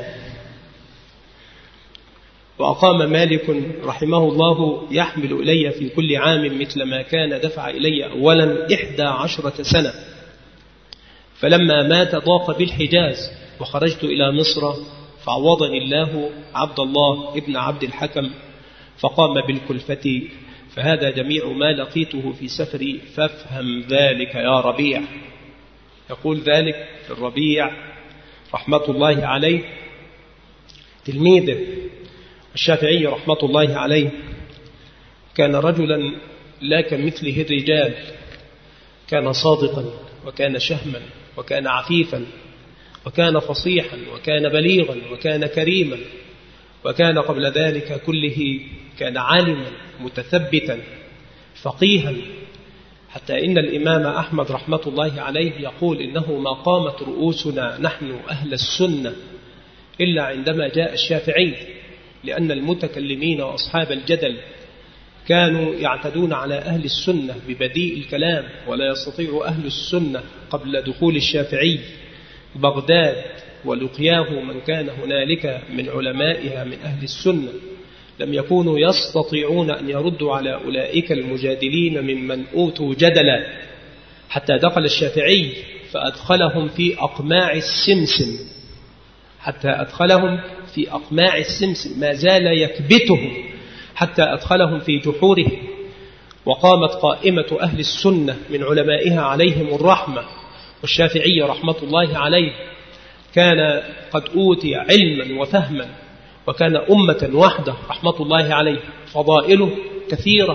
وأقام مالك رحمه الله يحمل إلي في كل عام مثل ما كان دفع إلي أولا إحدى عشرة سنة. فلما مات ضاق بالحجاز وخرجت إلى مصر فعوضني الله عبد الله ابن عبد الحكم فقام بالكلفة. فهذا جميع ما لقيته في سفري فافهم ذلك يا ربيع. يقول ذلك الربيع رحمة الله عليه تلميذه. الشافعي رحمة الله عليه كان رجلا لا كمثله الرجال، كان صادقا وكان شهما وكان عفيفا وكان فصيحا وكان بليغا وكان كريما، وكان قبل ذلك كله كان عالما متثبتا فقيها، حتى إن الإمام أحمد رحمة الله عليه يقول إنه ما قامت رؤوسنا نحن أهل السنة إلا عندما جاء الشافعي، لأن المتكلمين وأصحاب الجدل كانوا يعتدون على أهل السنة ببديء الكلام، ولا يستطيع أهل السنة قبل دخول الشافعي بغداد ولقياه من كان هنالك من علمائها من أهل السنة لم يكونوا يستطيعون أن يردوا على أولئك المجادلين ممن أوتوا جدلا، حتى دخل الشافعي فأدخلهم في أقماع السمسم حتى أدخلهم في أقماع السمسم ما زال يكبتهم حتى أدخلهم في جحوره. وقامت قائمة أهل السنة من علمائها عليهم الرحمة، والشافعي رحمة الله عليه كان قد أوتي علما وفهما وكان أمة واحدة رحمة الله عليه. فضائله كثيرة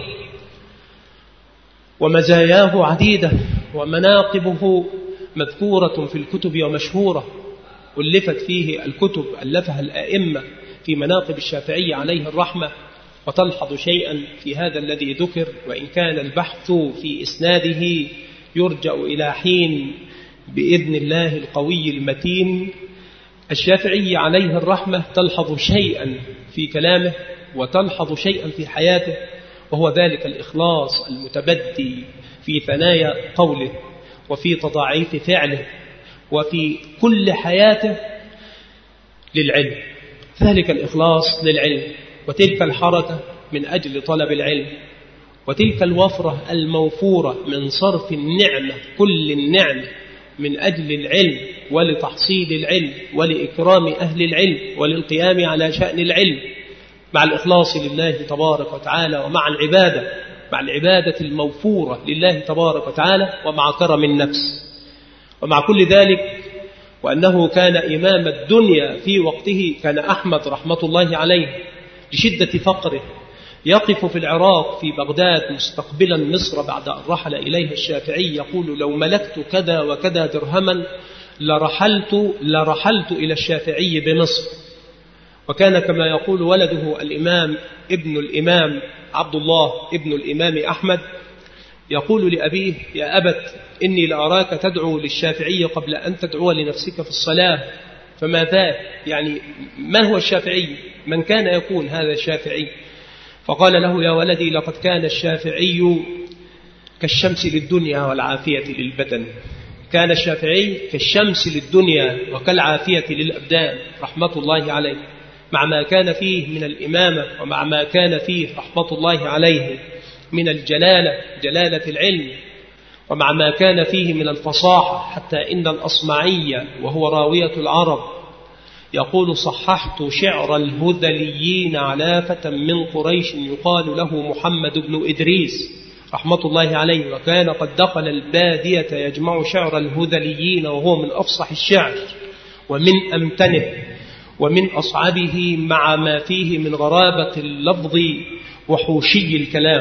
ومزاياه عديدة ومناقبه مذكورة في الكتب ومشهورة، ألفت فيه الكتب ألفها الأئمة في مناقب الشافعي عليه الرحمة. وتلحظ شيئا في هذا الذي ذكر، وإن كان البحث في إسناده يرجع إلى حين بإذن الله القوي المتين. الشافعي عليه الرحمة تلحظ شيئا في كلامه وتلحظ شيئا في حياته، وهو ذلك الإخلاص المتبدي في ثنايا قوله وفي تضاعيف فعله وفي كل حياته للعلم. ذلك الإخلاص للعلم، وتلك الحركة من أجل طلب العلم، وتلك الوفرة الموفورة من صرف النعمة كل النعمة من أجل العلم ولتحصيل العلم ولإكرام أهل العلم وللقيام على شأن العلم، مع الإخلاص لله تبارك وتعالى، ومع العبادة مع العبادة الموفورة لله تبارك وتعالى، ومع كرم النفس. ومع كل ذلك وأنه كان إمام الدنيا في وقته، كان أحمد رحمة الله عليه لشدة فقره يقف في العراق في بغداد مستقبلا مصر بعد أن رحل إليها الشافعي، يقول: لو ملكت كذا وكذا درهما لرحلت لرحلت إلى الشافعي بمصر. وكان كما يقول ولده الإمام ابن الإمام عبد الله ابن الإمام أحمد يقول لأبيه: يا أبت، إني لأراك تدعو للشافعي قبل أن تدعو لنفسك في الصلاة، فماذا يعني ما هو الشافعي؟ من كان يكون هذا الشافعي؟ فقال له: يا ولدي، لقد كان الشافعي كالشمس للدنيا والعافية للبدن. كان الشافعي كالشمس للدنيا وكالعافية للأبدان رحمة الله عليه، مع ما كان فيه من الإمامة ومع ما كان فيه رحمة الله عليه من الجلالة جلالة العلم، ومع ما كان فيه من الفصاحة، حتى إن الأصمعي وهو راوية العرب يقول: صححت شعر الهذليين علافة من قريش يقال له محمد بن إدريس رحمة الله عليه، وكان قد دخل البادية يجمع شعر الهذليين، وهو من أفصح الشعر ومن أمتنه ومن أصعبه، مع ما فيه من غرابة اللفظ وحوشي الكلام.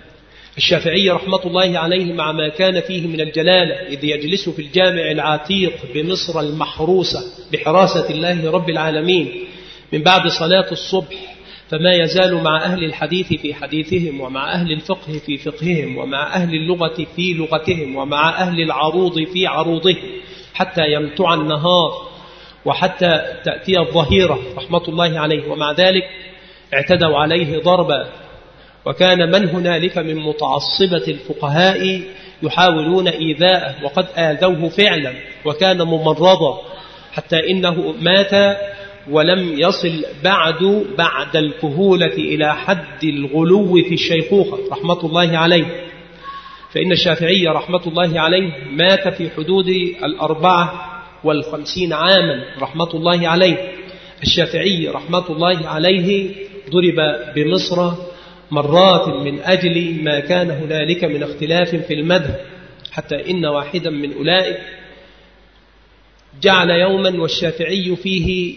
الشافعي رحمة الله عليه مع ما كان فيه من الجلالة، إذ يجلس في الجامع العتيق بمصر المحروسة بحراسة الله رب العالمين من بعد صلاة الصبح، فما يزال مع أهل الحديث في حديثهم، ومع أهل الفقه في فقههم، ومع أهل اللغة في لغتهم، ومع أهل العروض في عروضهم، حتى يمتع النهار وحتى تأتي الظهيرة رحمة الله عليه. ومع ذلك اعتدوا عليه ضربا، وكان من هنالك من متعصبة الفقهاء يحاولون إيذاءه، وقد آذوه فعلا، وكان ممرضا حتى إنه مات ولم يصل بعد بعد الكهولة إلى حد الغلو في الشيخوخة رحمة الله عليه. فإن الشافعي رحمة الله عليه مات في حدود الأربعة والخمسين عاما رحمة الله عليه. الشافعي رحمة الله عليه ضرب بمصر مرات من أجل ما كان هنالك من اختلاف في المذهب، حتى إن واحدا من أولئك جعل يوما والشافعي فيه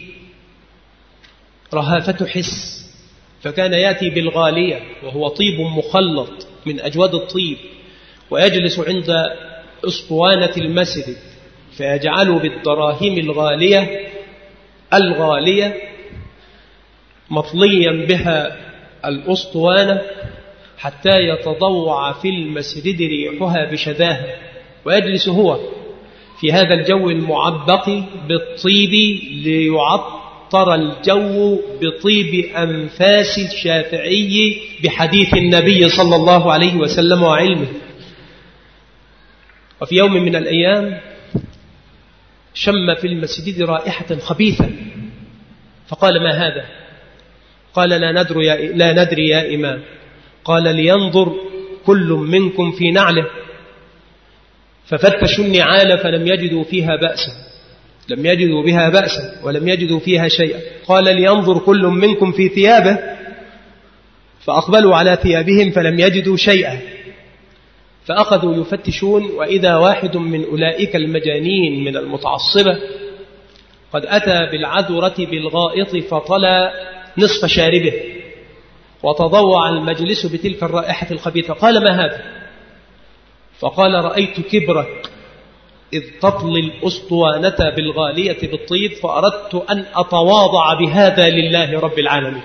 رهافة حس، فكان يأتي بالغالية وهو طيب مخلط من أجود الطيب، ويجلس عند أسطوانة المسجد فيجعل بالدراهم الغالية الغالية مطليا بها الأسطوانة حتى يتضوع في المسجد ريحها بشذاها، ويجلس هو في هذا الجو المعبق بالطيب ليعطر الجو بطيب أنفاس الشافعي بحديث النبي صلى الله عليه وسلم وعلمه. وفي يوم من الأيام شم في المسجد رائحة خبيثة، فقال: ما هذا؟ قال: لا ندري يا, لا ندري يا إمام. قال: لينظر كل منكم في نعله. ففتشوا النعال فلم يجدوا فيها بأسا لم يجدوا بها بأسا ولم يجدوا فيها شيئا. قال: لينظر كل منكم في ثيابه. فأقبلوا على ثيابهم فلم يجدوا شيئا، فأخذوا يفتشون، وإذا واحد من أولئك المجانين من المتعصبة قد أتى بالعذرة بالغائط فطلى نصف شاربه وتضوع المجلس بتلك الرائحة الخبيثة. قال: ما هذا؟ فقال: رأيت كبرك إذ تطلي الأسطوانة بالغالية بالطيب، فأردت أن أتواضع بهذا لله رب العالمين.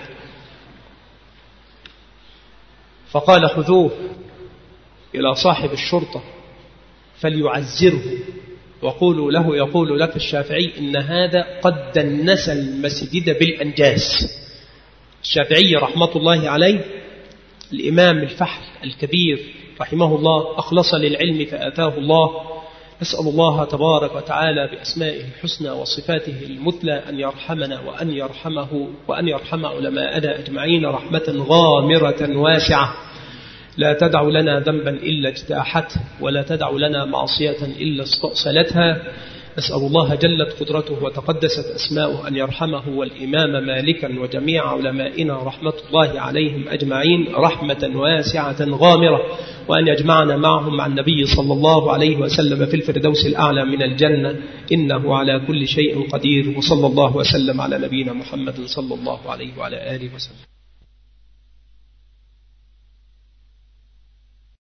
فقال: خذوه إلى صاحب الشرطة فليعزره وقولوا له يقول لك الشافعي إن هذا قد دنس المسجد بالأنجاس. الشافعي رحمة الله عليه الإمام الفحل الكبير رحمه الله أخلص للعلم فآتاه الله. نسأل الله تبارك وتعالى بأسمائه الحسنى وصفاته المثلى أن يرحمنا وأن يرحمه وأن يرحم علماءنا أجمعين رحمة غامرة واسعة، لا تدع لنا ذنبا إلا اجتاحته، ولا تدع لنا معصية إلا استأصلتها. نسأل الله جلت قدرته وتقدست أسماؤه أن يرحمه والإمام مالكا وجميع علمائنا رحمة الله عليهم أجمعين رحمة واسعة غامرة، وأن يجمعنا معهم مع النبي صلى الله عليه وسلم في الفردوس الأعلى من الجنة، إنه على كل شيء قدير. وصلى الله وسلم على نبينا محمد صلى الله عليه وعلى آله وسلم.